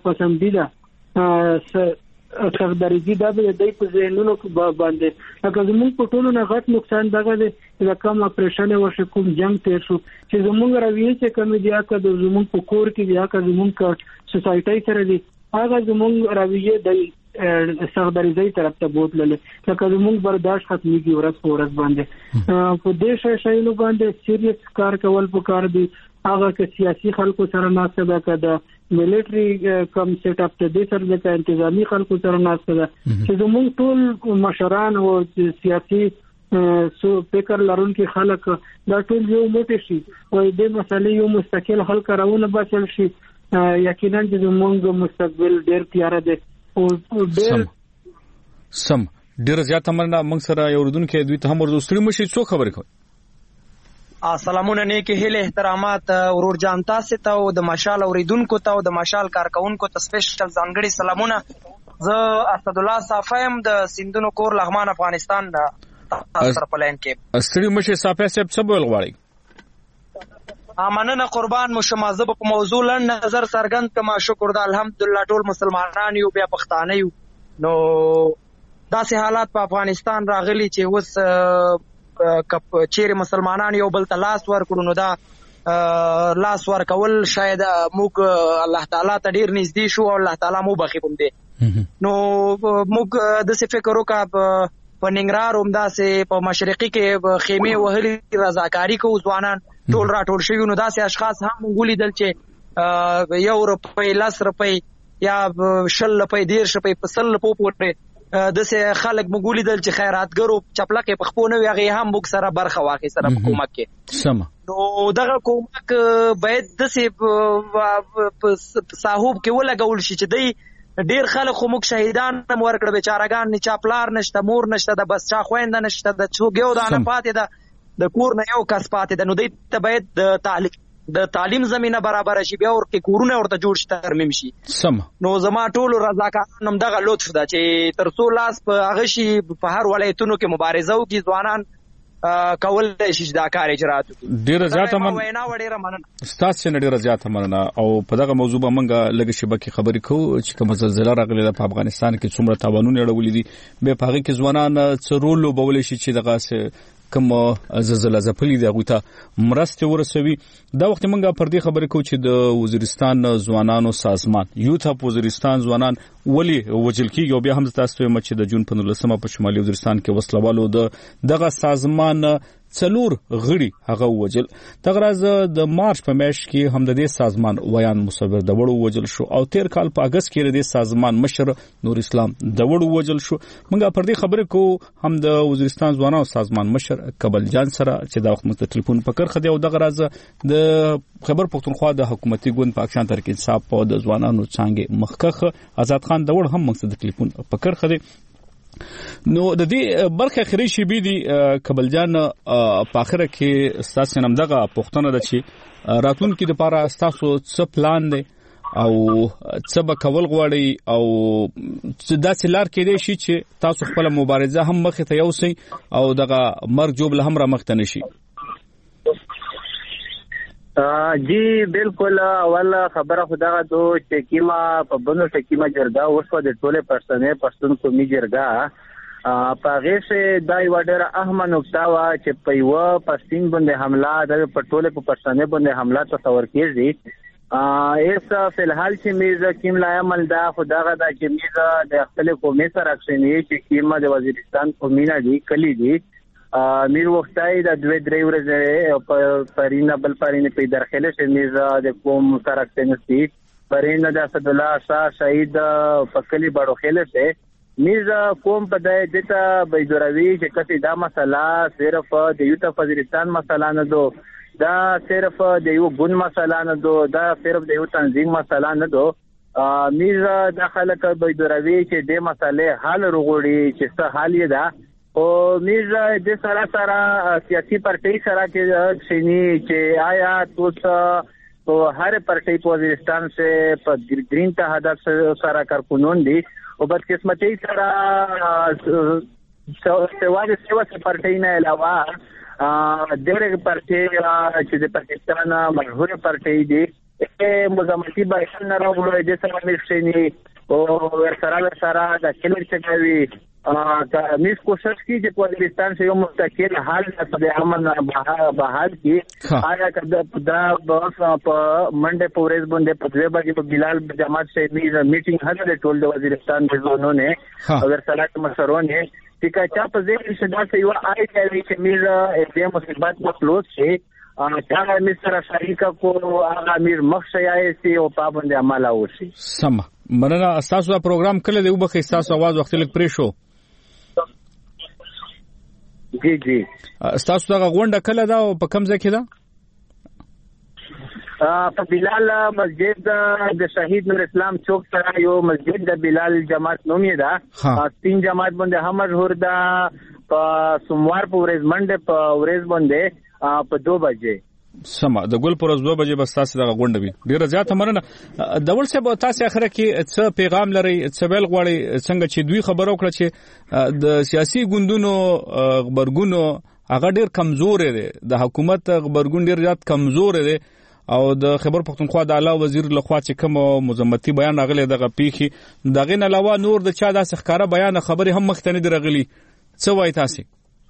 پسندیده سرداري دا به د په ذهنونو باندې لکه زموږ په ټولو نه غټ نقصان دغه د کوم اپریشن او کوم جنگ تیر شو چې زموږ رویه چې کوم دی اکه د زموږ په کور کې دی اکه زموږ سوسایټي سره دی هغه زموږ رویه د سرداري طرف ته بوتلل لکه زموږ برداشت ختميږي ورځ په ورځ باندې په دې شایلو باندې سیریس کار کول پکار دی هغه کې سیاسي خلکو سره ناسبه کده ملټری کم سیټ اپ ته د سره د انتظامی خلکو سره ناسبه چې زموږ ټول مشران او سیاسي سو فکر لرونکي خلک دا ټول یو موټی شي او د مسلې یو مستقل حل کراونه بچل شي یقینا چې زموږ مستقبل ډیر تیار دی او ډیر سم ډیر زیات مننه موږ سره یو ردونکو دوی ته هم ورزوستړي مشي څو خبرې کوي سلامونه نیکی هیله احترامات ورور جان تاسو ته او د مشال اوریدونکو ته او د مشال کارکونکو ته سپیشل ځانګړي سلامونه زه اسد الله صافیم د سندونو کور لغمان افغانستان تاسو په لین کې استری مشه صافه سب څه بول غواړي مننه قربان مشمازه په موضوع لن نظر سرګند کما شکر د الحمدلله ټول مسلمانان یو بیا پښتانه یو نو داسې حالات په افغانستان راغلي چې وس چیرې مسلمانان یو بل ته لاس ورکړو نو دا لاس ورکول شاید موږ الله تعالی ته ډیر نږدې شو او الله تعالی مو بخي کوم دی نو موږ د څه فکر وکړ په ننګرهار هم داسې په مشرقي کې خیمه وهلي رضاکاری کو ځوانان ټول راټول شوي نو داسې اشخاص هم ولیدل چې €1 ₹10 یا 20 روپۍ 10 روپۍ په 100 روپۍ پورې دسه خلک مګولي دل چې خیراتګرو چپلکه په خپونه ویغه هم موږ سره برخه واخی سره حکومت کې سم نو دغه کومک باید دسه صاحب کې ولګول شي چې دی ډیر خلک خو موږ شهیدان هم ورکړه بیچارهګان نه چاپلار نشته مور نشته د بس چا خويند نشته د چوګیو د نه پاتې ده د کور نه یو کس پاتې ده نو دی ته باید د تعلیم زمينه برابر شي بیا ورته کورونه ورته جوړ شي ترمیم شي سم نو زما ټول رضاکاران هم دغه لطف ده چې تر څو لاس په هغه شي په هر ولایتونو کې مبارزه وکړي ځوانان کول شي دا کار اجرات ډیر زیاته مننه ستاسو نه ډیر زیاته مننه او په دغه موضوع باندې لږ شبکې خبرې کوو چې کوم زلزلہ راغلی په افغانستان کې څومره تاوانونه اړولې دي به په هغه کې ځوانان څرولو بولې شي چې دغه کوم زلزلہ ځپلي دي هغوی ته مرستې ورسوي. دا وخت موږ پر دې خبرې کوو چې د وزیرستان ځوانانو سازمان یوت اپ وزیرستان ځوانان ولې وجل کیږي او بیا هم تاسو ته چې د جون 15 په شمالي وزیرستان کې وسلوالو دغه سازمان څلور غړي هغه وجل. دغه راز د مارچ په میاشت کې هم د دې سازمان ویان مصور د وړو وجل شو او تیر کال په اگست کې د سازمان مشر نور اسلام د وړو وجل شو. موږ پر دې خبرې کوو هم د وزیرستان ځوانانو سازمان مشر کبل جان سره چې دا وخت مست ټلیفون پکړ خدي او دغه راز د خبر پښتونخوا د حکومتي ګوند په اکشن تحریک انصاف په د ځوانانو څنګه مخکخ آزاد خان د وړ هم مقصد ټلیفون پکړ خدي. نو د دې برخه اخري شی بي دي کبل جان په اخره کې تاسو نن دغه پښتنه د چې راتلونکو لپاره تاسو څه پلان دی او څه به کول غواړي او داسې لار کې دی چې تاسو خپل مبارزه هم مخ ته یوسي او دغه مرګ جوړ له هم را مخ ته نشي. جی بالکل اول خبره خدای دو چې کیما په بنو ټکیما جرګه اوس د ټوله پښتون قومي جرګه په غیشه دای وډر احمد نقطه وا چې په یو پښتون باندې حمله د پټوله په پښتون باندې حمله تصور کیږي ایسا فلحال چې میزه کیم لا عمل دا خدای دا چې میزه د خپل قومي سره اکشنی چې کیما د وزیرستان قومینا دی کلی دی میر وختای د دوه درې ورځې په پرینه بل پرینه په درخله چې میزه د قوم سره اکشنی پرینه د اسد الله شاه شهید په کلی بڑو خله سه میزه قوم په دته بيدروي چې کسي دا مسله صرف د یوت وزیرستان مسله نه دو دا صرف د یو ګون مسله نه دو دا صرف د یو تنظیم مسله نه دو میزه د خلک بيدروي چې د مسله حل وروړي چې څه حل یې دا او میزه د سره سیاسي پارټي سره کې شینی چې آیا تاسو په هر پارټي په وزیرستان سے په گرین ته هدف سره کارکونون دي او بد قسمتي سره سواد سیوا پارټي نه علاوه دغه پارټي چې د پاکستان مشهور پارټي دي مزامتي بیان نه راوړل دي سره مشینی او سره د کلمې څخه میز کوشش کی چې وزیرستان سے یو مستقل حال د امن بحال کی آیا دا بس په منډه پورز باندې په 2 بجې په بلال جماعت سے میټینګ هغه ټول د وزیرستان د زونو نه اگر صلاح مسرونه چې چا په ځای شدا سے یو آی کوي چې میز د مصیبت مخلوص شي هغه مصر شریکا کو هغه امیر مخشیای سي او پابند عمل اوسي. سم مننه. تاسو دا پروګرام کله دی وبخې تاسو आवाज وخت لک پرې شو. جی تاسو دا غونډه کله دا او په کوم ځای کې دا؟ په بلال مسجد د شهید نور اسلام چوک سره یو مسجد د بلال جماعت نومې ده 3 جماعت باندې هم مشهور ده په سوموار په ورځ منډه په ورځ باندې په 2 بجې سما د ګل پرز 2 بجې بس تاسو دغه غونډه وي. ډیره زیاته مننه. دول څه به تاسو اخره کې څه پیغام لري څه ویل غواړي څنګه چې دوی خبرو کړ چې د سیاسي ګوندونو خبرګونو هغه ډیر کمزور دي د حکومت خبرګون ډیر زیات کمزور دي او د خبر پښتونخوا د اعلی وزیر لخوا چې کوم مزمتي بیان راغلی دغه پیخي دغه نه علاوه نور د چا د ښکارا بیان خبري هم مختنه درغلي څه وای تاسو؟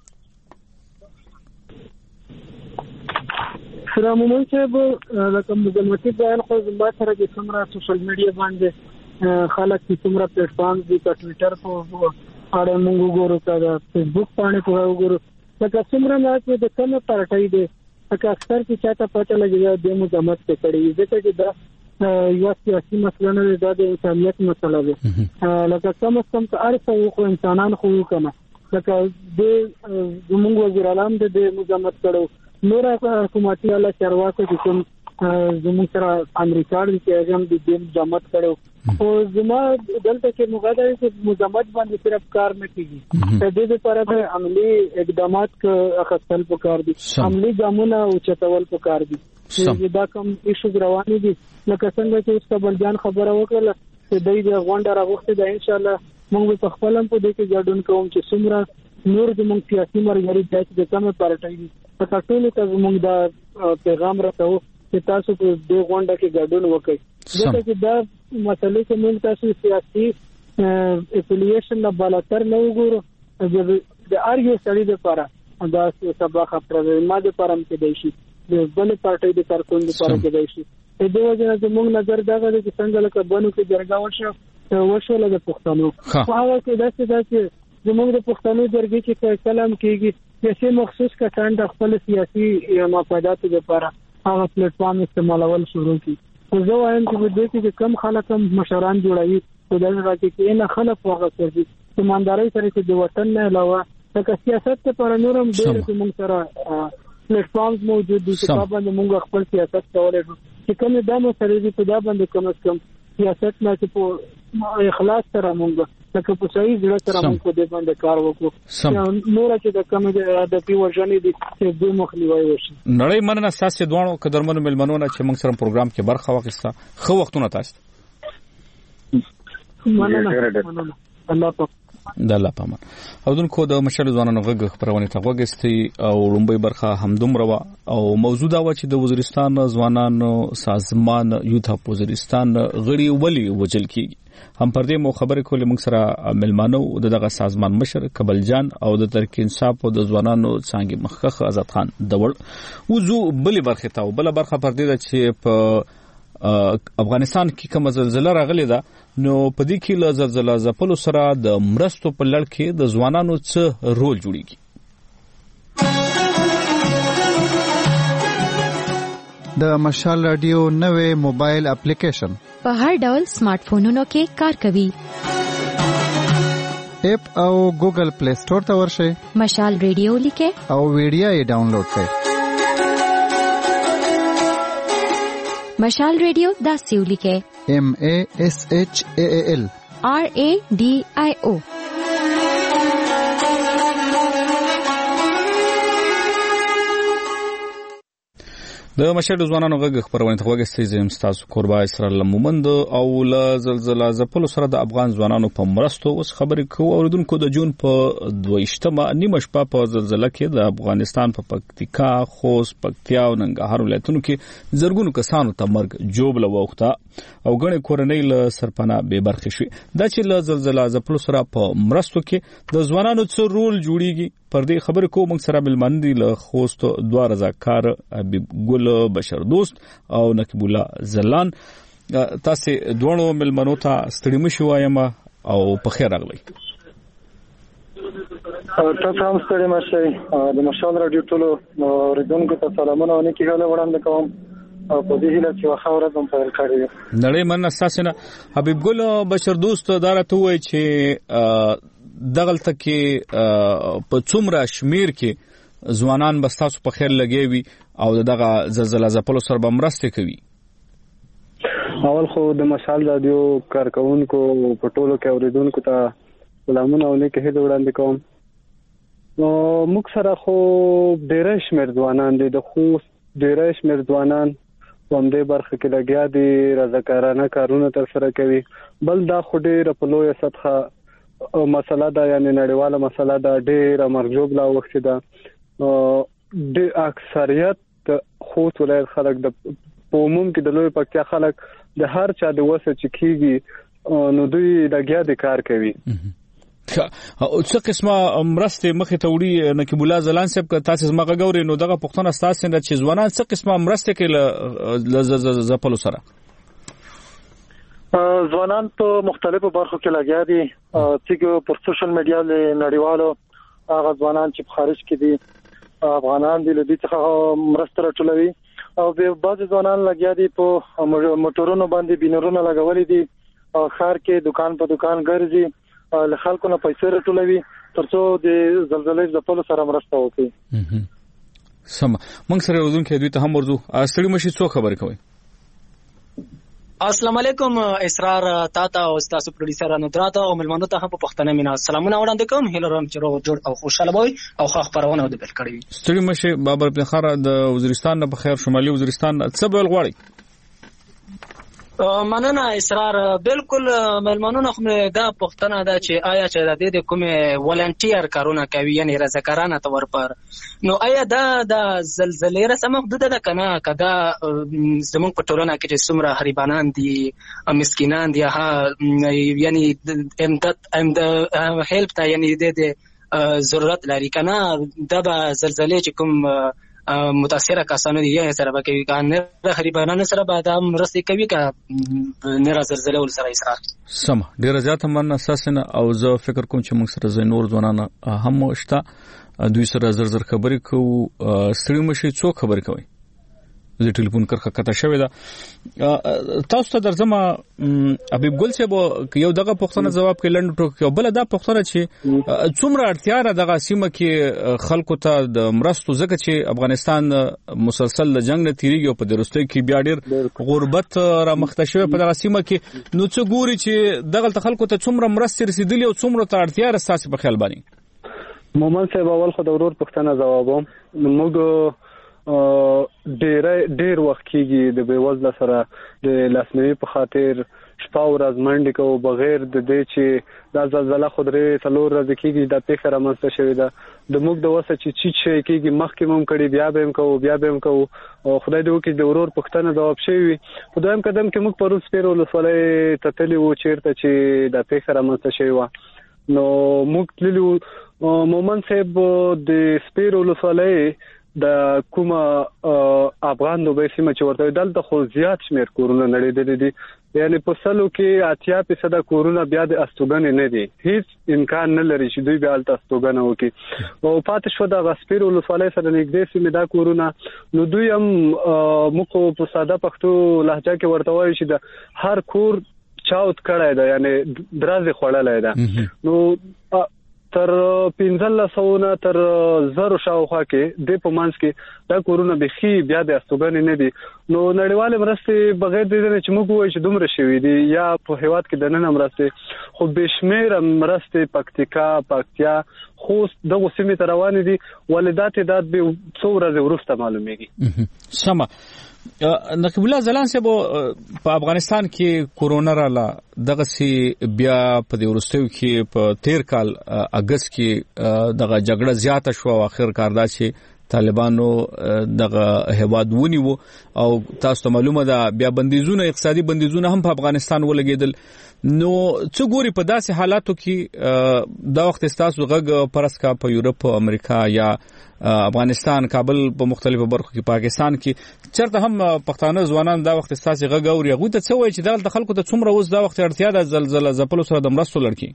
سلام علیکم. لکه مزمتي بیان خو زما سره د څومره سوشل میډیا باندې خلک چې څومره پلیټ فارم دي په ټوئیټر په اړه موږ وګورو دا فیسبوک باندې په وګورو لکه څومره نه چې د کومه پارټي دي لکه اکثر چې چاته پته لګي د مزمت ته کړي ځکه چې دا یو سیاسي مسله نه ده د انسانيت مسله ده لکه کوم ارڅ خو انسانان خو کنه لکه د زموږ وزیر اعظم د مزمت کړو نور حکومتي اعلی چارواکو چې کوم زموږ سره امریکا کې هم د دې مزمت کړو او زما دلته کې مغادره چې مزمت باندې صرف کار نه کیږي د دې لپاره د عملی اقدامات اخیستل پکار دي عملی ګامونه او چتول پکار دي چې دا کوم ایشو روانې دي لکه څنګه چې استقبال جان خبره وکړه چې د غونډه راغوښته ده ان شاء الله موږ په خپل هم په دې کې ګډون کوم چې څومره نور د موږ سیاسي مرګري د کومه پارټي په ټولو ته موږ دا پیغام راکو چې تاسو په دې غونډه کې ګډون وکړئ ځکه چې دا مسلې چې موږ تاسو سیاسي افیلیشن نه بالاتر نه وګورو د ارګو سړي لپاره دا سبا خبره ما د پرم کې دی شي د بل پارټي د کارکون د پاره کې دی شي د دې وجه زموږ نظر دا غواړي چې څنګه لکه بنو کې جرګه وشو له پښتنو هغه کې داسې زموږ د پښتنو جرګې کې کلام کېږي چې مخصوص کسان د خپل سیاسي مفاداتو لپاره هغه پلیټ فارم استعمالول شروع کړي خو زه وایم چې د دې کې کم خلک مشران جوړوي په دغه راځي کې نه خلک واغ کوي ایمانداري سره چې د وطن نه علاوه د سیاست لپاره نورم ډېر موږ سره پلیټ فارمز موجود دي چې په باندې موږ خپل سیاست کولای شو چې کوم د مسلې په دا باندې کم سیاست نه چې په اخلاص سره موږ لکه په صحیح ځای سره موږ په دې باندې کار وکړو نور چې د کوم د پیوژنې د دې مخنیوي وشي نړۍ مننه تاسو دوه قدرمنو ملمنونه چې موږ سره پروګرام کې برخه واخیسته خو وختونه تاسو مننه الله پاک د الله پامان او دونکو د مشر ځوانانو غږ خبرونه ته غوږستي او لومبي برخه همدومره او موجوده و چې د وزیرستان ځوانانو سازمان یوث اپ وزیرستان غړي ولی وجل کیږي هم پر دې مو خبرې کولې موږ سره ملمانو دغه سازمان مشر کبل جان او د ترک انصاف او د ځوانانو څنګه مخخ آزاد خان دوړ وزو بلی برخه ته بل برخه پر دې چې په افغانستان کې کوم زلزلہ راغلی ده نو په دې کې له زلزلہ ځپلو سره د مرستو په لړ کې د ځوانانو څه رول جوړیږي د مشال رادیو نوې موبایل اپلیکیشن په هر ډول سمارټ فونونو کې کار کوي اپ او ګوګل پلی سٹور ته ورشئ مشال رادیو لیکه او ویډیو یې ډاونلوډ کړئ مشال ریڈیو داسیو لیکه MASHAAL RADIO د مشر ځوانانو غږ خبرونه ته وګورئ زم تاسو قربا اسرائیل مومند او ل زلزلہ زپلو سره د افغان ځوانانو په مرستو اوس خبرې کوو اوردونکو د جون په 22مه نیمه شپه په زلزلہ کې د افغانستان په پکتیکا خوست پکتیا او ننګرهار ولایتونو کې زرګونو کسانو ته مرګ جوړ لوخته او غړي کورنۍ له سرپنا به برخه شي دا چې ل زلزلہ زپلو سره په مرستو کې د ځوانانو څو رول جوړیږي پر دې خبرې کوم موږ سره بلمندي له خوست دوه رضاکار حبیب ګل بشر دوست او نقیب الله زلان تاسو دوه ملمنو ته ستړي مشو وایم او په خیر راغلی تاسو هم ستړي مشئ د مشال رادیو ټولو ریډونکو ته سلامونه ونه کیږي وړاندې کوم او په دې هیله چې واخاوره کوم په کاری نړۍ من اساسنه حبیب ګل بشر دوست دارته وای چې دغلته کې په څومره شمیر کې ځوانان بستاسو په خیر لګیوي او دغه زلزلہ زپلو سره به مرسته کوي اول خو د مشال رادیو کارکونکو په ټولو کې اوریدونکو ته سلامونه ولې کې هله وړاندې کوم نو موږ سره خو ډېر شمیر ځوانان دي د خو ډېر شمیر ځوانان هم دې برخه کې لګیا دي رضاکارانه کارونه تر سره کوي بل دا خو ډېر په لویه سطحه او مسله دا یعنی نړیواله مسله دا ډېر مرجوب لا وخت ده د اکثریت خوست ولایت خلک د عموم کې د لوی پکتیا خلک د هر چا د وسه چکیږي نو دوی لګیا د کار کوي او څه قسمه مرسته مخې ته وړي نقیب الله زلان صاحب که تاسو زما غوړې نو دغه پښتون تاسو نه چې ځوانان څه قسمه مرسته کوي زپلو سره ځوانان په مختلفو برخو کې لګیا دي چې په سوشل میډیا له نړیوالو هغه ځوانان چې په خارج کې دي افغانان دي لدې څخه مرسته راټولوي او به بعض ځوانان لګیا دي په موټرونو باندې بینرونه لګولې دي خار کې دکان په دکان ګرځي له خلکو نه پیسې راټولوي ترڅو د زلزلې د پلو سره مرسته وکړي سم موږ سره ودونکو دوی ته هم ورزو ستړي مشي څو خبر کوي السلام علیکم اسرار تاتا او تاسو پروډوسر ندرات او ملمنو ته په پښتنه مینا سلامونه وړاندې کوم هیلرم چې روغ جوړ او خوشاله وي او خو خبرونه د بل کړی ستړي مشه بابر په خاره د وزیرستان نه په خیر شمالي وزیرستان څه بل غواړي مننه اسرار بالکل ملمنونه خو دا پښتنه دا چې آیا چې د کومه ولنټیر کارونه کوي یعنی رضاکارانه تور پر نو آیا دا د زلزلې رسمه محدود ده کنه کدا زموږ په ټولنه کې چې څومره غریبانان دي مسکینان دي یعنی امداد هیلپ ته یعنی د ضرورت لري کنه دا به زلزلې چې کوم متاثره کسانو دي یا سره به کوي کنه غریبانو سره به دا مرسته کوي که نه زلزلې ول سره اسراف سم ډیر زیات من اساسنه او زه فکر کوم چې موږ سره نور ځوانان هم شته دوی سره زر خبرې کوو ستړي مشي څو خبرې کوي زه ټلیفون کرخه کته شوې ده تاسو ته درځم حبیب ګل صاحب یو دغه پوښتنه جواب کې لنډ ټوک بل دا پوښتنه چې څومره اړتیا را دغه سیمه کې خلکو ته د مرستو ځکه چې افغانستان مسلسل د جنگ نه تیریږي او په درسته کې بیا ډیر غربت را مخته شوی په دغه سیمه کې نو څه ګوري چې دغه خلکو ته څومره مرستې رسیدلې او څومره ته اړتیا راسي په خیال باندې مومن صاحب اول خو د ورور پوښتنه جوابوم موږ ډیر وخت کېږي د بیوزله سره د لاسنیوي په خاطر شپه ورځ منډې کوو بغیر د دې چې دا زلزله خو درې څلور ورځې کېږي دا پیښه رامنځته شوې ده د موږ د وسه چې چیت شی کېږي مخکې مو کړي بیا به هم کوو او خدای دې وکړي د ورور پوښتنه جواب شوی وي په دویم قدم کې موږ پروت سپیر ولسوالۍ ته تللي وو چیرته چې دا پیښه رامنځته شوې وه نو موږ تللي وو مومن صاحب د سپیر ولسوالۍ د کومه افغان دوبه سیمه چې ورته دلته خو زیات شمیر کورونه نړیدلې دي یعنی په سلو کې 80% کورونه بیا د استوګنې نه دي هیڅ امکان نه لري چې دوی بیا د استوګنه وکړي او پاتې شو د غسپیر ولسوالۍ سره نږدې سیمه دا کورونه نو دوی هم موږ په ساده پښتو لهجه کې ورته وایي چې د هر کور چاوت کړای دا یعنی درازه خړلای دا نو تر 1500 نه تر 1000 شاوخوا کې د پمانس کې دا کورونه بخي بیا د استوګنې نه دي نو نړیواله مرسته بغیر د دې چې موږ وایو چې دومره شوي دي یا په هیواد کې د نن مرسته خو بشمیر مرسته پکتیا خو دغه سیمه ته روان دي ولادت داد به څو ورځې ورسته معلومیږي سم نقیب الله زلان صاحب په افغانستان کې کورونا رااله دغه سی بیا په دې ورستیو کې په 13 کال اگست کې دغه جګړه زیاته شو او اخر کار دا چې طالبانو دغه هواد ونیو او تاسو ته معلومه ده بیا بندیزونه اقتصادي بندیزونه هم په افغانستان ولګیدل نو څه ګوري په داسې حالاتو کې دا وخت تاسو غږ پرسکا په یورپ امریکا یا افغانستان کابل په مختلفو برخو کې پاکستان کې چرته هم پښتانه ځوانان دا وخت تاسو غږ اوري هغه ته څه وایي چې دلته خلکو ته څومره اوس دا وخت اړتیا ده زلزلہ زپلو سره د مرستو لړکی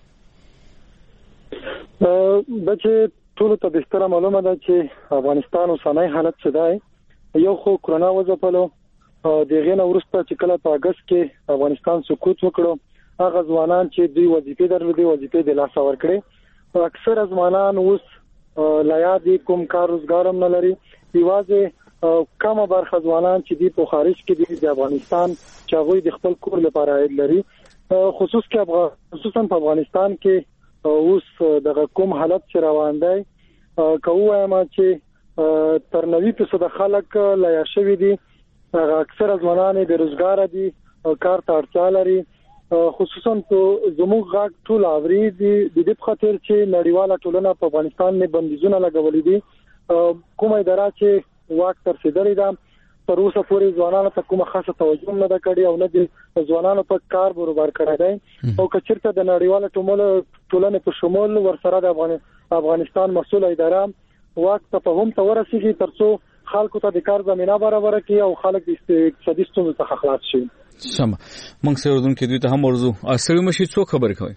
بچې ټول ته بهتره معلومه ده چې افغانستان اوسنۍ حالت څه دی یو خو کرونا وځپلو دغه نه ورسته چې کله په اگست کې افغانستان سقوط وکړو هغه ځوانان چې دوی وظیفې درلودي وظیفې د لاس ور کړې اکثر ځوانان اوس لایادي کوم کار روزګار هم نه لري یوازې کومه برخه ځوانان چې دی په خارج کې دي د افغانستان چې هغه د خپل کور لپاره عاید لري خصوصا په افغانستان کې اوس دغه کوم حالت چې روان دی کومه ما چې تر 90% خلک لا شوي دي اکثر ځوانان د روزګار دي کار ته اړتیا لري خصوصا په زموږ غاټ ټول اوري دي د دې په خاطر چې نړیواله ټولنه په افغانستان نه بندیزونه لګولې دي کومه اداره چې واک تر رسیدلې ده تر اوسه پورې ځوانانو ته کومه خاصه توجه نه ده کړې او نه د ځوانانو په کار برابر کړی دی او کچرته د نړیواله ټولنه په شمول ورسره د افغانستان مسؤل اداره واک ته په هم تورسيږي ترڅو خلکو ته د کار زمينه برابر کړي او خلک د اقتصادي ستونزو څخه خلاص شي سم موږ سره ودونکو دوی ته هم ورزو اصلي مشي څو خبرې کوي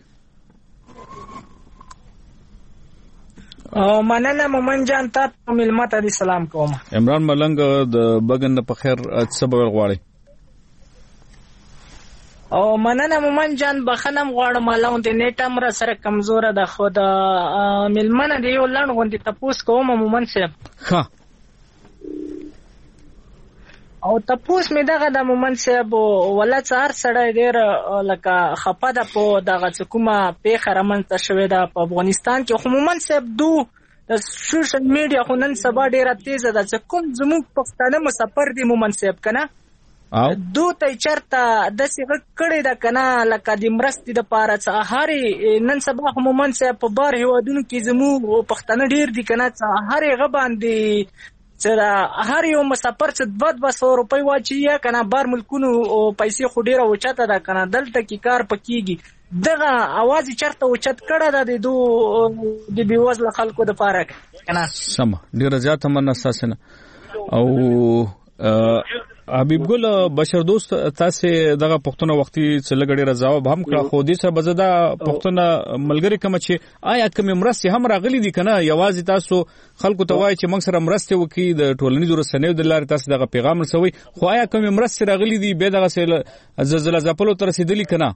او مننه مومن جان ته ملمت علی سلام کوم عمران ملنګ د بغن په خیر سبب غواړي او مننه مومن جان بخنم غواړم مالون د نیټ امر سره کمزور ده خو د ملمنه دی ولن غوندي تاسو کوم مومن صاحب ها او تاسو مې دغه د مومن صاحب ولا څار سړی ډیر لکه خپه ده په دغه کومه پیښه رامنځته شوې ده په افغانستان کې خو مومن صاحب د سوشل میډیا خو نن سبا ډیره تیزه ده چې کوم زموږ پښتانه مسافر دي مومن صاحب کنه دوی چرته د سیغه کړي ده کنه لکه د مرستې د پاره څه هاري نن سبا مومن صاحب په بار هیوادونو کې زموږ پښتانه ډیر دي کنه څه هاري غباندې چې هر یو مسافر چې 200 روپۍ واچي یا کنه بار ملکونو پیسې خو ډیره اوچته ده کنه دلته کې کار پکېږي دغه आवाज چرته اوچت کړه د بیوزله خلکو د پاره کنه. سم ډیر زیات مننه تاسو نه. او حبیب ګل بشر دوست تاسو دغه پښتون وختي چې لګړي راځو هم کړه خو دې سره بزدا پښتون ملګری کوم چې آیا کوم مرسته هم راغلي دي کنه یوازې تاسو خلکو ته وایي چې موږ سره مرسته وکړي د ټولنیزو رسنیو د لارې تاسو دغه پیغام رسوي خو آیا کوم مرسته راغلي دي به دغه زلزلہ ځپلو تر رسیدلی کنه؟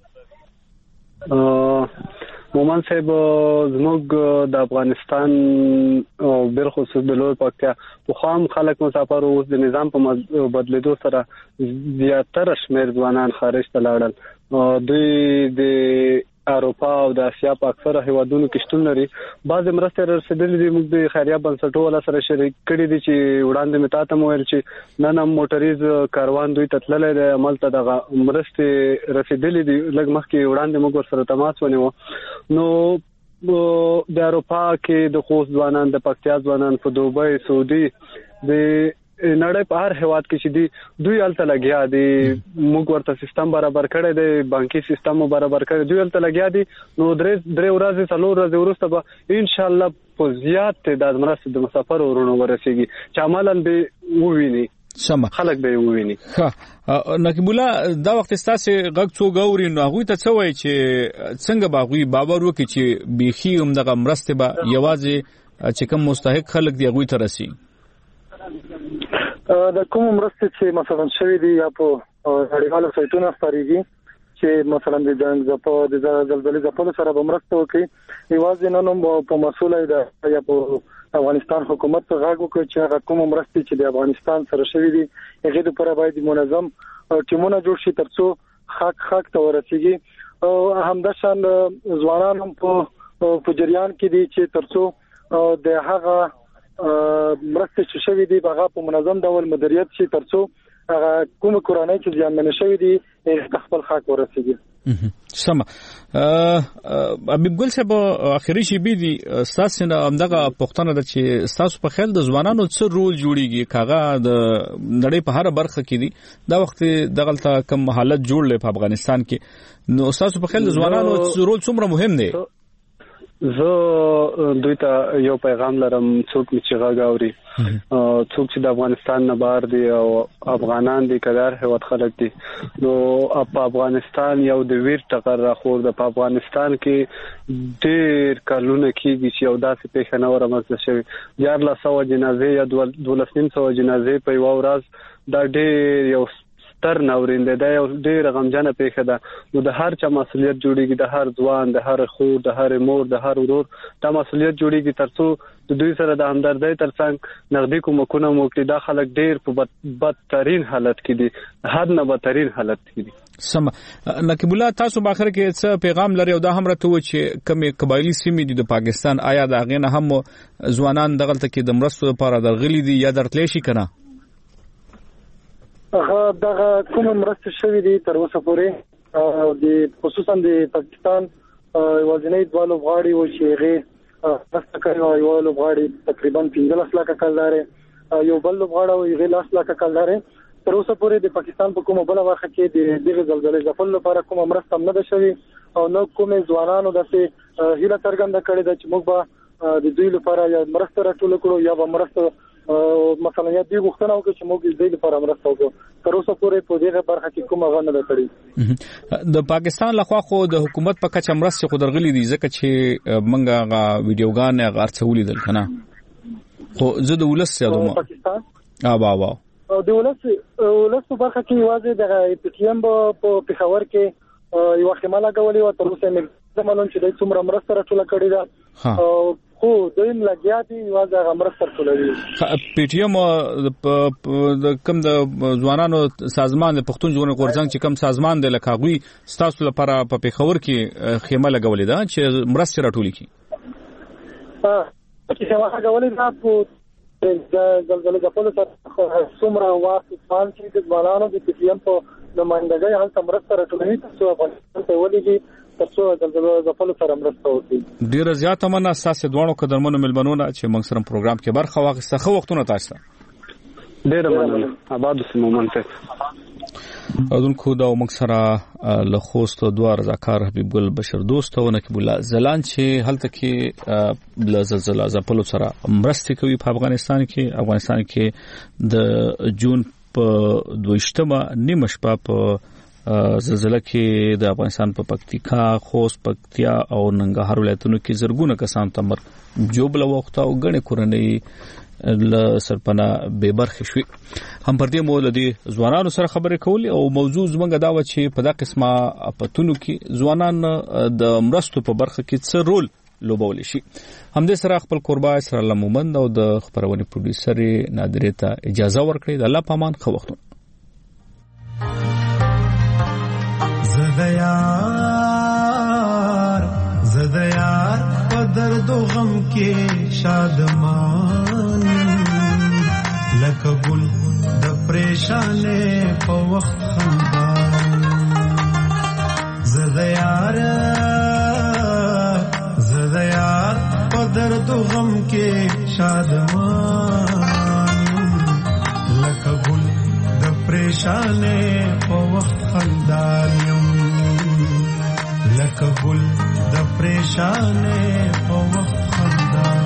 مومن صاحب زموږ د افغانستان او بالخصوص د لوی پکتیا په خام خلک مسافر اوس د نظام په بدلیدو سره زیاتره شمیر ځوانان خارج ته لاړل. دوی د اروپا او د اسیا په اکثره هیوادونو کې شتون لري. بعض مرستې رسیدلې دي. موږ د خیریه بنسټونو سره شریک کړي دي چې وړاندې متاته مو ویل چې نن هم موټریز کاروان دوی تتللې د عمل ته دغه مرستې رسیدلې دي. لږ مخکې وړاندې موږ سره تماس ونیو. نو د اروپا کې د خوست ځوانان د پکتیا ځوانان په دوبۍ سعودي د نړۍ په هر هیواد کې چې دی دوی الته لګیا دي. موږ ورته سیستم برابر کړی دی بانکي سیستم برابر کړی دوی الته لګیا دي. نو درې ورځې څلور ورځې وروسته به ان شاء الله په زیات تعداد مرسته د مسافر ورونو ورسیږي چې عملاً به وویني خلک به وویني. نقیب الله دا وخت تاسو غږ څو غوري نو هغه ته څه وایي چې څنګه باغوي باور وکړي چې بيخي هم دغه مرسته به یوازې چې کوم مستحق خلک دی هغه ته رسي؟ د کوم مرسته چې مثلا شوی دی یا په اړیوالو سایټونو خبرېږي چې مثلا د جنگ زپو د زلزلې زپو سره به مرسته وکړي یوازې نن په مسولې ده یا په افغانستان حکومت ته غاګو کوي چې هغه کوم مرسته چې د افغانستان سره شوی دی هغه د پر باید منظم ټیمونه جوړ شي ترڅو حق ته ورسیږي. او همداشان ځوانان هم په جریان کې دي چې ترڅو د هغه مرسته چې شوی دی هغه په منظم ډول مدیریت شي ترڅو هغه کوم کورنۍ چې ځانمنه شوی دی خپل حق ورسیږي. سم حبیب ګل صاحب اخري شی بي دي تاسو نه همدغه پښتنه د چې تاسو په خیال د ځوانانو څه رول جوړیږي کاغه د نړۍ په هر برخه کې دي دا وخت دغلطه کم حالت جوړ لې په افغانستان کې نو تاسو په خیال د ځوانانو رول څومره مهم دی؟ زه دوی ته یو پیغام لرم څوک چې غاوري څوک چې د افغانستان نه بهر دي او افغانان دي کدار هیواد خلک دي نو په افغانستان یو د ویر ټکر راخور د افغانستان کې ډېر کلونه کېږي چې یو داسې پیښه نه ورمنځته شوې 1400 جنازې یا 1200 جنازې په یو ورځ دا ډېر یو تر ناورینده دا یو ډېر غمجنه پیښه ده نو د هر چا مسولیت جوړیږي د هر ځوان د هر خور د هر مور د هر ورور دا مسولیت جوړیږي ترڅو د دوی سره د همدردۍ ترڅنګ نغدي کومکونه موکړي دا خلک ډېر په بدترین حالت کې دي حد نه بدترین حالت کې دي. سم نقیب الله تاسو په اخر کې څه پیغام لري او دا هم راته و چې کومه قبایلی سیمې دي د پاکستان آیا دا غنه هم ځوانان دغلت کې د مرستو لپاره درغلي دي یا درتلی شي کنه؟ هغه دغه کوم مرسته شوې دي تر اوسه پورې د خصوصا د پاکستان وزنۍ د لوبغاړي او شيغه تاسو یو لوبغاړي تقریبا 15 لک کلدار یو بل لوبغاړي او یې 10 لک کلدار تر اوسه پورې د پاکستان په کومه بل واخه کې د دغه زلزلې ځپل لپاره کومه مرسته نه ده شوې او نو کومه ځوانانو دسه هیله څرګنده کړې ده چې موږ به د دوی لپاره یا مرسته راټول کړو یا به مرسته مثلا یا دی غوښتنه وکړي چې موږ دې لپاره مرسته وکړو تر اوسه پورې په دغه برخه کې کومه غنه ده کړې. د پاکستان لخوا خو د حکومت په کچه مرسته خو درغلي دي ځکه چې منګه غا ویډیوګان غارڅولې دل کنه خو زه د ولس یادوم پاکستان وا د ولس په برخه کې واځي د پی ټی ایم په پیښور کې یو احتمال غوړي او تر اوسه مې زمونږ چې د څومره مرسته راټول کړې ده خو دویم لګیا دي واځه غمرسته ټولوي پی ټی ایم د کوم د ځوانانو سازمان د پښتون ژغورنې غورځنګ چې کوم سازمان د لکاغوي ستاسو لپاره په پیښور کې خیمه لګولې ده چې مرسته راټولې کی چې هغه غوړي دا په زلزلې د پولیسو څومره واسط فان چې د ځوانانو د پی ټی ایم په نمائندګۍ هلته مرسته راټولوي تاسو افغانستان ته ولېږي تاسو د خپل سره مرسته وکړي. ډیر زیاته مننه تاسو دوه قدرمنو ملمنونه چې موږ سره پروګرام کې برخه واخیسته خو وختونه تاسو ډیر مننه آباد اوسئ مومن ته. اودونکو دا موږ سره له خوست دوه رضاکار حبیب ګل بشر دوست او نقیب الله زلان چې هلته کې له زلزلہ ځپلو سره مرستې کوي په افغانستان کې د جون په 22مه نیمه شپه په زلزلہ کې د افغانستان په پکتیکا، خوست، پکتیا او ننګرهار ولایتونو کې زرګونه کسان تمر جوبله وخت او غنې کورنۍ ل سرپنا به برخه شوي. هم پر دې موضوع د ځوانانو سره خبرې کولې او موضوع زمونږ دا و چې په دغه قسمه پتونو کې ځوانان د مرستو په برخه کې څه رول لوبول شي. هم دې سره خپل قربا اسرار الله مومند او د خبرونې پروډوسر نادرې ته اجازه ورکړي. د الله پامان خو وختونه زدیار په درد و غم کې شادمان لکه ګل د پریشانې په وخت خندان زدیار په درد و غم کې شادمان لکه ګل د پریشانې په وخت خندان لکه ګل د پریشانې په وخت خندان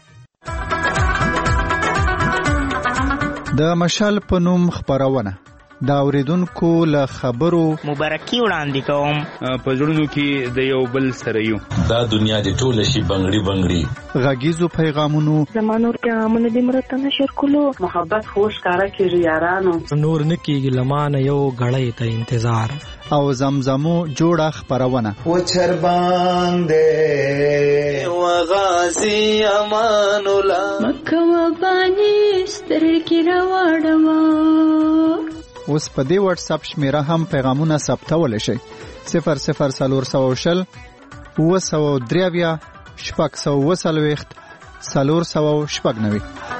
د مشال په نوم خبرونه د اوریدونکو له خبرو مبارکي وړاندې کوم. په زړونو کې د یو بل سره یو. دا دنیا دې ټوله شي بنګړي بنګړي. غږیزو پیغامونو زمانو پیغامونه دې مرته نشر کولو. محبت خوش کارا کېږي یارانو. نور نکیږي لمانه یو غړې ته انتظار. او زمزمو جوړه خبرونه. و چر باندې و غازی امان الله. مکه و بانی سترګې راوړم. اوس په دې واتس اپ شمیره هم پیغامونه ثبتول شي. 00420 903 440 490.